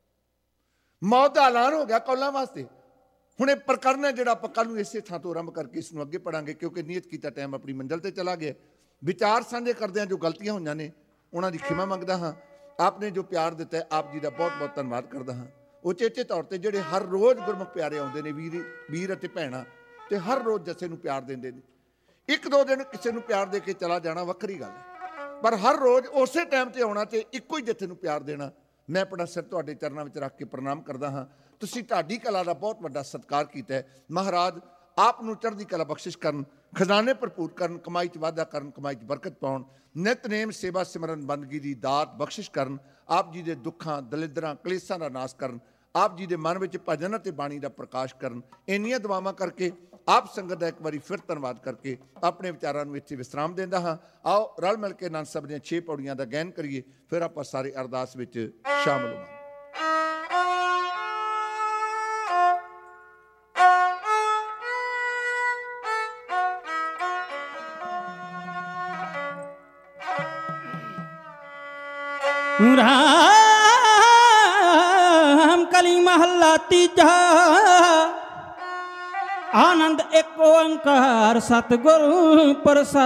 Speaker 3: ਮੌਤ ਦਾ ਐਲਾਨ ਹੋ ਗਿਆ ਕੌਲਾਂ ਵਾਸਤੇ। ਹੁਣ ਇਹ ਪ੍ਰਕਰਨ ਹੈ ਜਿਹੜਾ ਆਪਾਂ ਕੱਲ੍ਹ ਨੂੰ ਇਸੇ ਥਾਂ ਤੋਂ ਆਰੰਭ ਕਰਕੇ ਇਸ ਨੂੰ ਅੱਗੇ ਪੜ੍ਹਾਂਗੇ, ਕਿਉਂਕਿ ਨਿਯਤ ਕੀਤਾ ਟਾਈਮ ਆਪਣੀ ਮੰਜ਼ਿਲ ਤੇ ਚਲਾ ਗਿਆ। ਵਿਚਾਰ ਸਾਂਝੇ ਕਰਦਿਆਂ ਜੋ ਗਲਤੀਆਂ ਹੋਈਆਂ ਨੇ ਉਹਨਾਂ ਦੀ ਖਿਮਾ ਮੰਗਦਾ ਹਾਂ। ਆਪ ਨੇ ਜੋ ਪਿਆਰ ਦਿੱਤਾ ਹੈ, ਆਪ ਜੀ ਦਾ ਬਹੁਤ ਬਹੁਤ ਧੰਨਵਾਦ ਕਰਦਾ ਹਾਂ। ਉਚੇਚੇ ਤੌਰ ਤੇ ਜਿਹੜੇ ਹਰ ਰੋਜ਼ ਗੁਰਮੁਖ ਪਿਆਰੇ ਆਉਂਦੇ ਨੇ, ਵੀਰ ਅਤੇ ਭੈਣਾਂ, ਤੇ ਹਰ ਰੋਜ਼ ਜੱਸੇ ਨੂੰ ਪਿਆਰ ਦਿੰਦੇ ਨੇ। ਇੱਕ ਦੋ ਦਿਨ ਕਿਸੇ ਨੂੰ ਪਿਆਰ ਦੇ ਕੇ ਚਲਾ ਜਾਣਾ ਵੱਖਰੀ ਗੱਲ ਹੈ, ਪਰ ਹਰ ਰੋਜ਼ ਉਸੇ ਟਾਈਮ ਤੇ ਆਉਣਾ ਤੇ ਇੱਕੋ ਹੀ ਜੱਥੇ ਨੂੰ ਪਿਆਰ ਦੇਣਾ। ਮੈਂ ਆਪਣਾ ਸਿਰ ਤੁਹਾਡੇ ਚਰਨਾਂ ਵਿੱਚ ਰੱਖ ਕੇ ਪ੍ਰਣਾਮ ਕਰਦਾ ਹਾਂ। ਤੁਸੀਂ ਢਾਡੀ ਕਲਾ ਦਾ ਬਹੁਤ ਵੱਡਾ ਸਤਿਕਾਰ ਕੀਤਾ ਹੈ। ਮਹਾਰਾਜ ਆਪ ਨੂੰ ਚੜ੍ਹਦੀ ਕਲਾ ਬਖਸ਼ਿਸ਼ ਕਰਨ, ਖਜ਼ਾਨੇ ਭਰਪੂਰ ਕਰਨ, ਕਮਾਈ 'ਚ ਵਾਧਾ ਕਰਨ, ਕਮਾਈ 'ਚ ਬਰਕਤ ਪਾਉਣ, ਨਿਤਨੇਮ ਸੇਵਾ ਸਿਮਰਨ ਬੰਦਗੀ ਦੀ ਦਾਤ ਬਖਸ਼ਿਸ਼ ਕਰਨ। ਆਪ ਜੀ ਦੇ ਦੁੱਖਾਂ, ਦਲਿੱਦਰਾਂ, ਕਲੇਸ਼ਾਂ ਦਾ ਨਾਸ਼ ਕਰਨ। ਆਪ ਜੀ ਦੇ ਮਨ ਵਿੱਚ ਭਜਨ ਅਤੇ ਬਾਣੀ ਦਾ ਪ੍ਰਕਾਸ਼ ਕਰਨ। ਇੰਨੀਆਂ ਦੁਆਵਾਂ ਕਰਕੇ ਆਪ ਸੰਗਤ ਦਾ ਇੱਕ ਵਾਰੀ ਫਿਰ ਧੰਨਵਾਦ ਕਰਕੇ ਆਪਣੇ ਵਿਚਾਰਾਂ ਨੂੰ ਇੱਥੇ ਵਿਸਰਾਮ ਦਿੰਦਾ ਹਾਂ। ਆਓ ਰਲ ਮਿਲ ਕੇ ਆਨੰਦ ਸਾਹਿਬ ਦੀਆਂ 6 ਪੌੜੀਆਂ ਦਾ ਗਾਇਨ ਕਰੀਏ, ਫਿਰ ਆਪਾਂ ਸਾਰੇ ਅਰਦਾਸ ਵਿੱਚ ਸ਼ਾਮਲ ਹੋਵਾਂਗੇ।
Speaker 2: ਰਾਮ ਕਲੀ ਮਹੱਲਾ ਤੀਜਾ। ਆਨੰਦ ਇੱਕ ਓੰਕਾਰ ਸਤਿਗੁਰੂ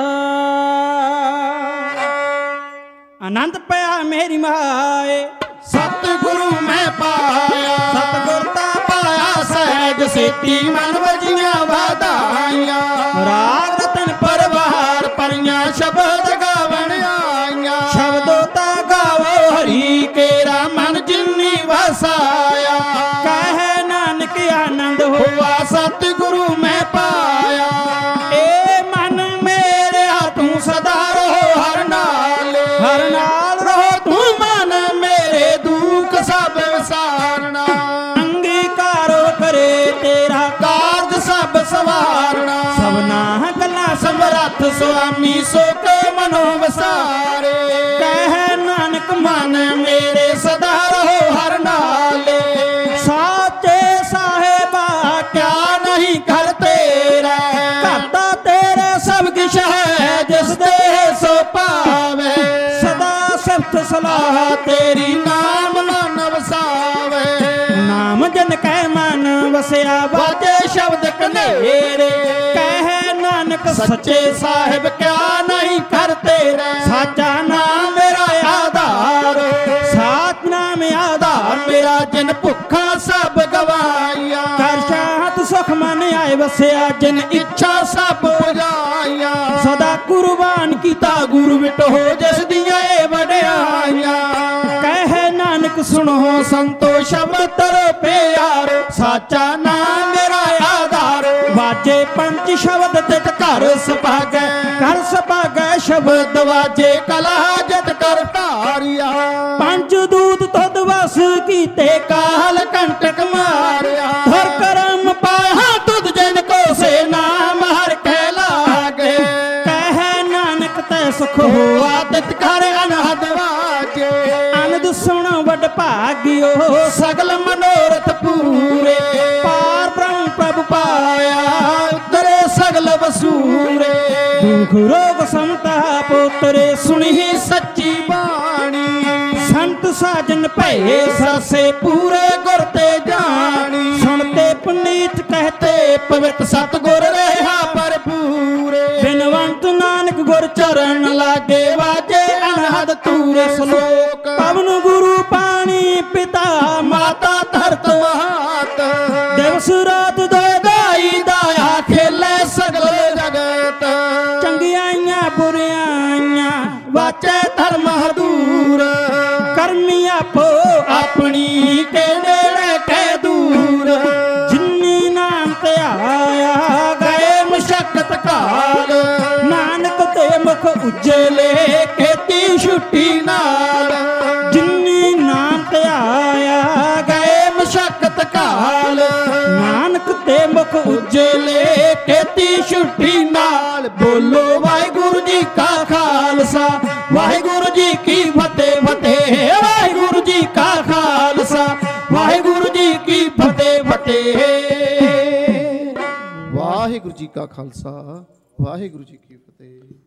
Speaker 2: ਪ੍ਰਸਾਦ। ਆਨੰਦ ਪਿਆ ਮੇਰੀ ਮਾਏ,
Speaker 1: ਸਤਿਗੁਰੂ ਮੈਂ ਪਾਇਆ,
Speaker 2: ਸਤਿਗੁਰ ਦਾ
Speaker 1: ਪਾਇਆ ਸਹਿਜ ਸੇਤੀ, ਮਨ ਵਜੀਆਂ ਵਧਾਈਆਂ।
Speaker 2: ਰਾਗ ਰਤਨ
Speaker 1: ਪਰਵਾਰ ਪਰੀਆਂ ਸ਼ਬਦ ਗਾਵਣ ਆਈਆਂ।
Speaker 2: ਸ਼ਬਦੋ ਤਾ
Speaker 1: ਗਾਵੋ ਹਰੀ ਕੇਰਾ ਮਨ ਜਿਨੀ ਵਸਾਇਆ।
Speaker 2: ਕਹਿ ਨਾਨਕ ਆਨੰਦ ਹੋਆ
Speaker 1: ਸਤਿਗੁਰੂ ਮੈਂ ਪਾਇਆ।
Speaker 2: ਏ ਮਨ ਮੇਰਿਆ ਤੂੰ ਸਦਾ
Speaker 1: ਰਹੋ ਹਰ ਨਾਲ,
Speaker 2: ਹਰ ਨਾਲ
Speaker 1: ਰਹੋ ਤੂੰ ਮਨ ਮੇਰੇ, ਦੁੱਖ ਸਭ ਵਿਸਾਰਨਾ।
Speaker 2: ਅੰਗੀਕਾਰੋ ਕਰੇ ਤੇਰਾ
Speaker 1: ਕਾਰਜ ਸਭ ਸਵਾਰਨਾ।
Speaker 2: ਸਭਨਾ ਗੱਲਾਂ
Speaker 1: ਸਮਰੱਥ ਸੁਆਮੀ ਸੋਕ ਮਨੋ ਵਸਾਰੇ।
Speaker 2: ਕਹਿ ਨਾਨਕ
Speaker 1: ਮਨ ਮੇਰੇ ਸਦਾ ਰਹੋ ਹਰ ਨਾਲ।
Speaker 2: ਸਾਚੇ ਵਸਿਆ
Speaker 1: ਵਾਜੇ ਸ਼ਬਦ ਕਨੇਰੇ
Speaker 2: ਕਹਿ ਨਾਨਕ
Speaker 1: ਸੱਚੇ ਸਾਹਿਬ ਕਿਆ ਨਹੀਂ ਕਰਤੇ ਰਹਿ
Speaker 2: ਸਾਚਾ ਨਾਮ
Speaker 1: ਮੇਰਾ ਆਧਾਰ
Speaker 2: ਸਾਚ ਨਾਮ ਆਧਾਰ
Speaker 1: ਮੇਰਾ ਜਿਨ ਭੁੱਖਾ ਸਭ ਗਵਾਇਆ
Speaker 2: ਕਰ ਸ਼ਾਂਤ ਸੁਖ ਮਨ ਆਏ ਵਸਿਆ
Speaker 1: ਜਿਨ ਇੱਛਾ ਸਭ ਪੁਜਾਈਆਂ
Speaker 2: ਸਦਾ ਕੁਰਬਾਨ
Speaker 1: ਕੀਤਾ ਗੁਰੂ ਵਿਟੋ ਜਿਸ ਦੀਆਂ ਇਹ ਵਡਿਆਈਆਂ
Speaker 2: ਕਹਿ ਨਾਨਕ
Speaker 1: ਸੁਣੋ ਸੰਤੋ ਸ਼ਬਦ ਤਰ ਪਿਆਰ ਸਾਚਾ ਨਾਮ ਮੇਰਾ ਆਧਾਰ
Speaker 2: ਵਾਜੇ ਪੰਜ ਸ਼ਬਦ ਤਿਤ
Speaker 1: ਘਰ ਸੁਭਾਗੈ
Speaker 2: ਕਰ ਸੁਭਾਗੈ
Speaker 1: ਸ਼ਬਦ ਵਾਜੇ ਕਲਾ ਜਤ ਕਰ ਧਾਰਿਆ
Speaker 2: ਪੰਜ ਦੂਤ ਤੁਧ ਵਸ ਕੀਤੇ
Speaker 1: ਕਾਲ ਕੰਟਕ ਮਾਰਿਆ
Speaker 2: ਹਰ ਕਰਮ
Speaker 1: ਪਾਇਆ ਤੁਧ ਜਿਨ ਕੋ ਸੇ ਨਾਮ ਹਰ ਕਹਿ ਲਾਗੇ
Speaker 2: ਕਹਿ ਨਾਨਕ ਤੈ ਸੁਖ
Speaker 1: ਹੋਆ ਤਿਤ ਕਰ ਅਨਹਦ ਵਾਜੇ
Speaker 2: ਅਨੰਦ ਸੁਣ ਵਡ ਭਾਗਿਓ
Speaker 1: ਸਗਲ ਮਨੋਰਥ ਪੂਰੇ
Speaker 2: ਪਾਰ ਬ੍ਰਹਮ ਪ੍ਰਭ
Speaker 1: ਪਾਇਆ ਉਤਰੇ ਸਗਲ ਵਸੂਰੇ
Speaker 2: ਦੁਖ ਰੋਗ ਸੰਤਾਪ ਉਤਰੇ
Speaker 1: ਸੁਣੀ ਸੱਚੀ ਬਾਣੀ
Speaker 2: ਸੰਤ ਸਾਜਨ ਭਏ
Speaker 1: ਸਰਸੇ ਪੂਰੇ ਗੁਰ ਤੇ ਜਾਣੀ
Speaker 2: ਸੁਣਤੇ ਪੁਨੀਤ ਕਹਤੇ
Speaker 1: ਪਵਿੱਤ ਸਤਿਗੁਰ ਰਹਾ ਭਰਪੂਰੇ
Speaker 2: ਬਿਨਵੰਤ ਨਾਨਕ ਗੁਰ
Speaker 1: ਚਰਨ ਲਾਗੇ ਵਾਜੇ ਅਨਹਦ ਤੂਰੇ ਸ਼ਲੋਕ
Speaker 2: ਪਵਨ ਗੁਰੂ ਪਾਣੀ ਪਿਤਾ
Speaker 1: ਮਾਤਾ ਧਰਤ ਮਹਾਤ
Speaker 2: ਦਿਵਸ ਰਾਤ
Speaker 1: ਦੋਇ ਦਾਈ ਦਾਇਆ ਖੇਲੇ ਸਗਲ ਜਗਤ
Speaker 2: ਚੰਗਿਆਈਆਂ ਬੁਰਿਆਈਆਂ
Speaker 1: ਵਾਚੇ ਧਰਮ ਹਦੂਰ
Speaker 2: ਕਰਮੀ ਆਪੋ
Speaker 1: ਆਪਣੀ ਕੇ ਨੇੜੇ ਕਹਿ ਦੂਰ
Speaker 2: ਜਿਨੀ ਨਾਮ ਤੇ ਆਇਆ
Speaker 1: ਗਏ ਮੁਸ਼ਕਤ ਕਾਲ
Speaker 2: ਨਾਨਕ ਤੇ ਮੁਖ ਉਜਲੇ
Speaker 1: ਖੇਤੀ ਛੁੱਟੀ ਨਾਲ
Speaker 2: ਜਿਨੀ ਨਾਮ ਤੇ ਆਇਆ
Speaker 1: ਗਏ ਮੁਸ਼ਕਤ ਕਾਲ
Speaker 2: ਨਾਨਕ ਤੇ ਮੁਖ
Speaker 1: ਉਜਲੇ ਖੇਤੀ ਛੁੱਟੀ ਨਾਲ ਬੋਲੋ ਵਾਹਿਗੁਰੂ ਜੀ ਕਾ ਖਾਲਸਾ ਵਾਹਿਗੁਰੂ ਜੀ ਕੀ ਫਤਿਹ ਫਤਿਹ ਵਾਹਿਗੁਰੂ ਜੀ ਕਾ ਖਾਲਸਾ ਵਾਹਿਗੁਰੂ ਜੀ ਕੀ ਫਤਿਹ ਫਤਿਹ
Speaker 3: ਵਾਹਿਗੁਰੂ ਜੀ ਕਾ ਖਾਲਸਾ ਵਾਹਿਗੁਰੂ ਜੀ ਕੀ ਫਤਿਹ।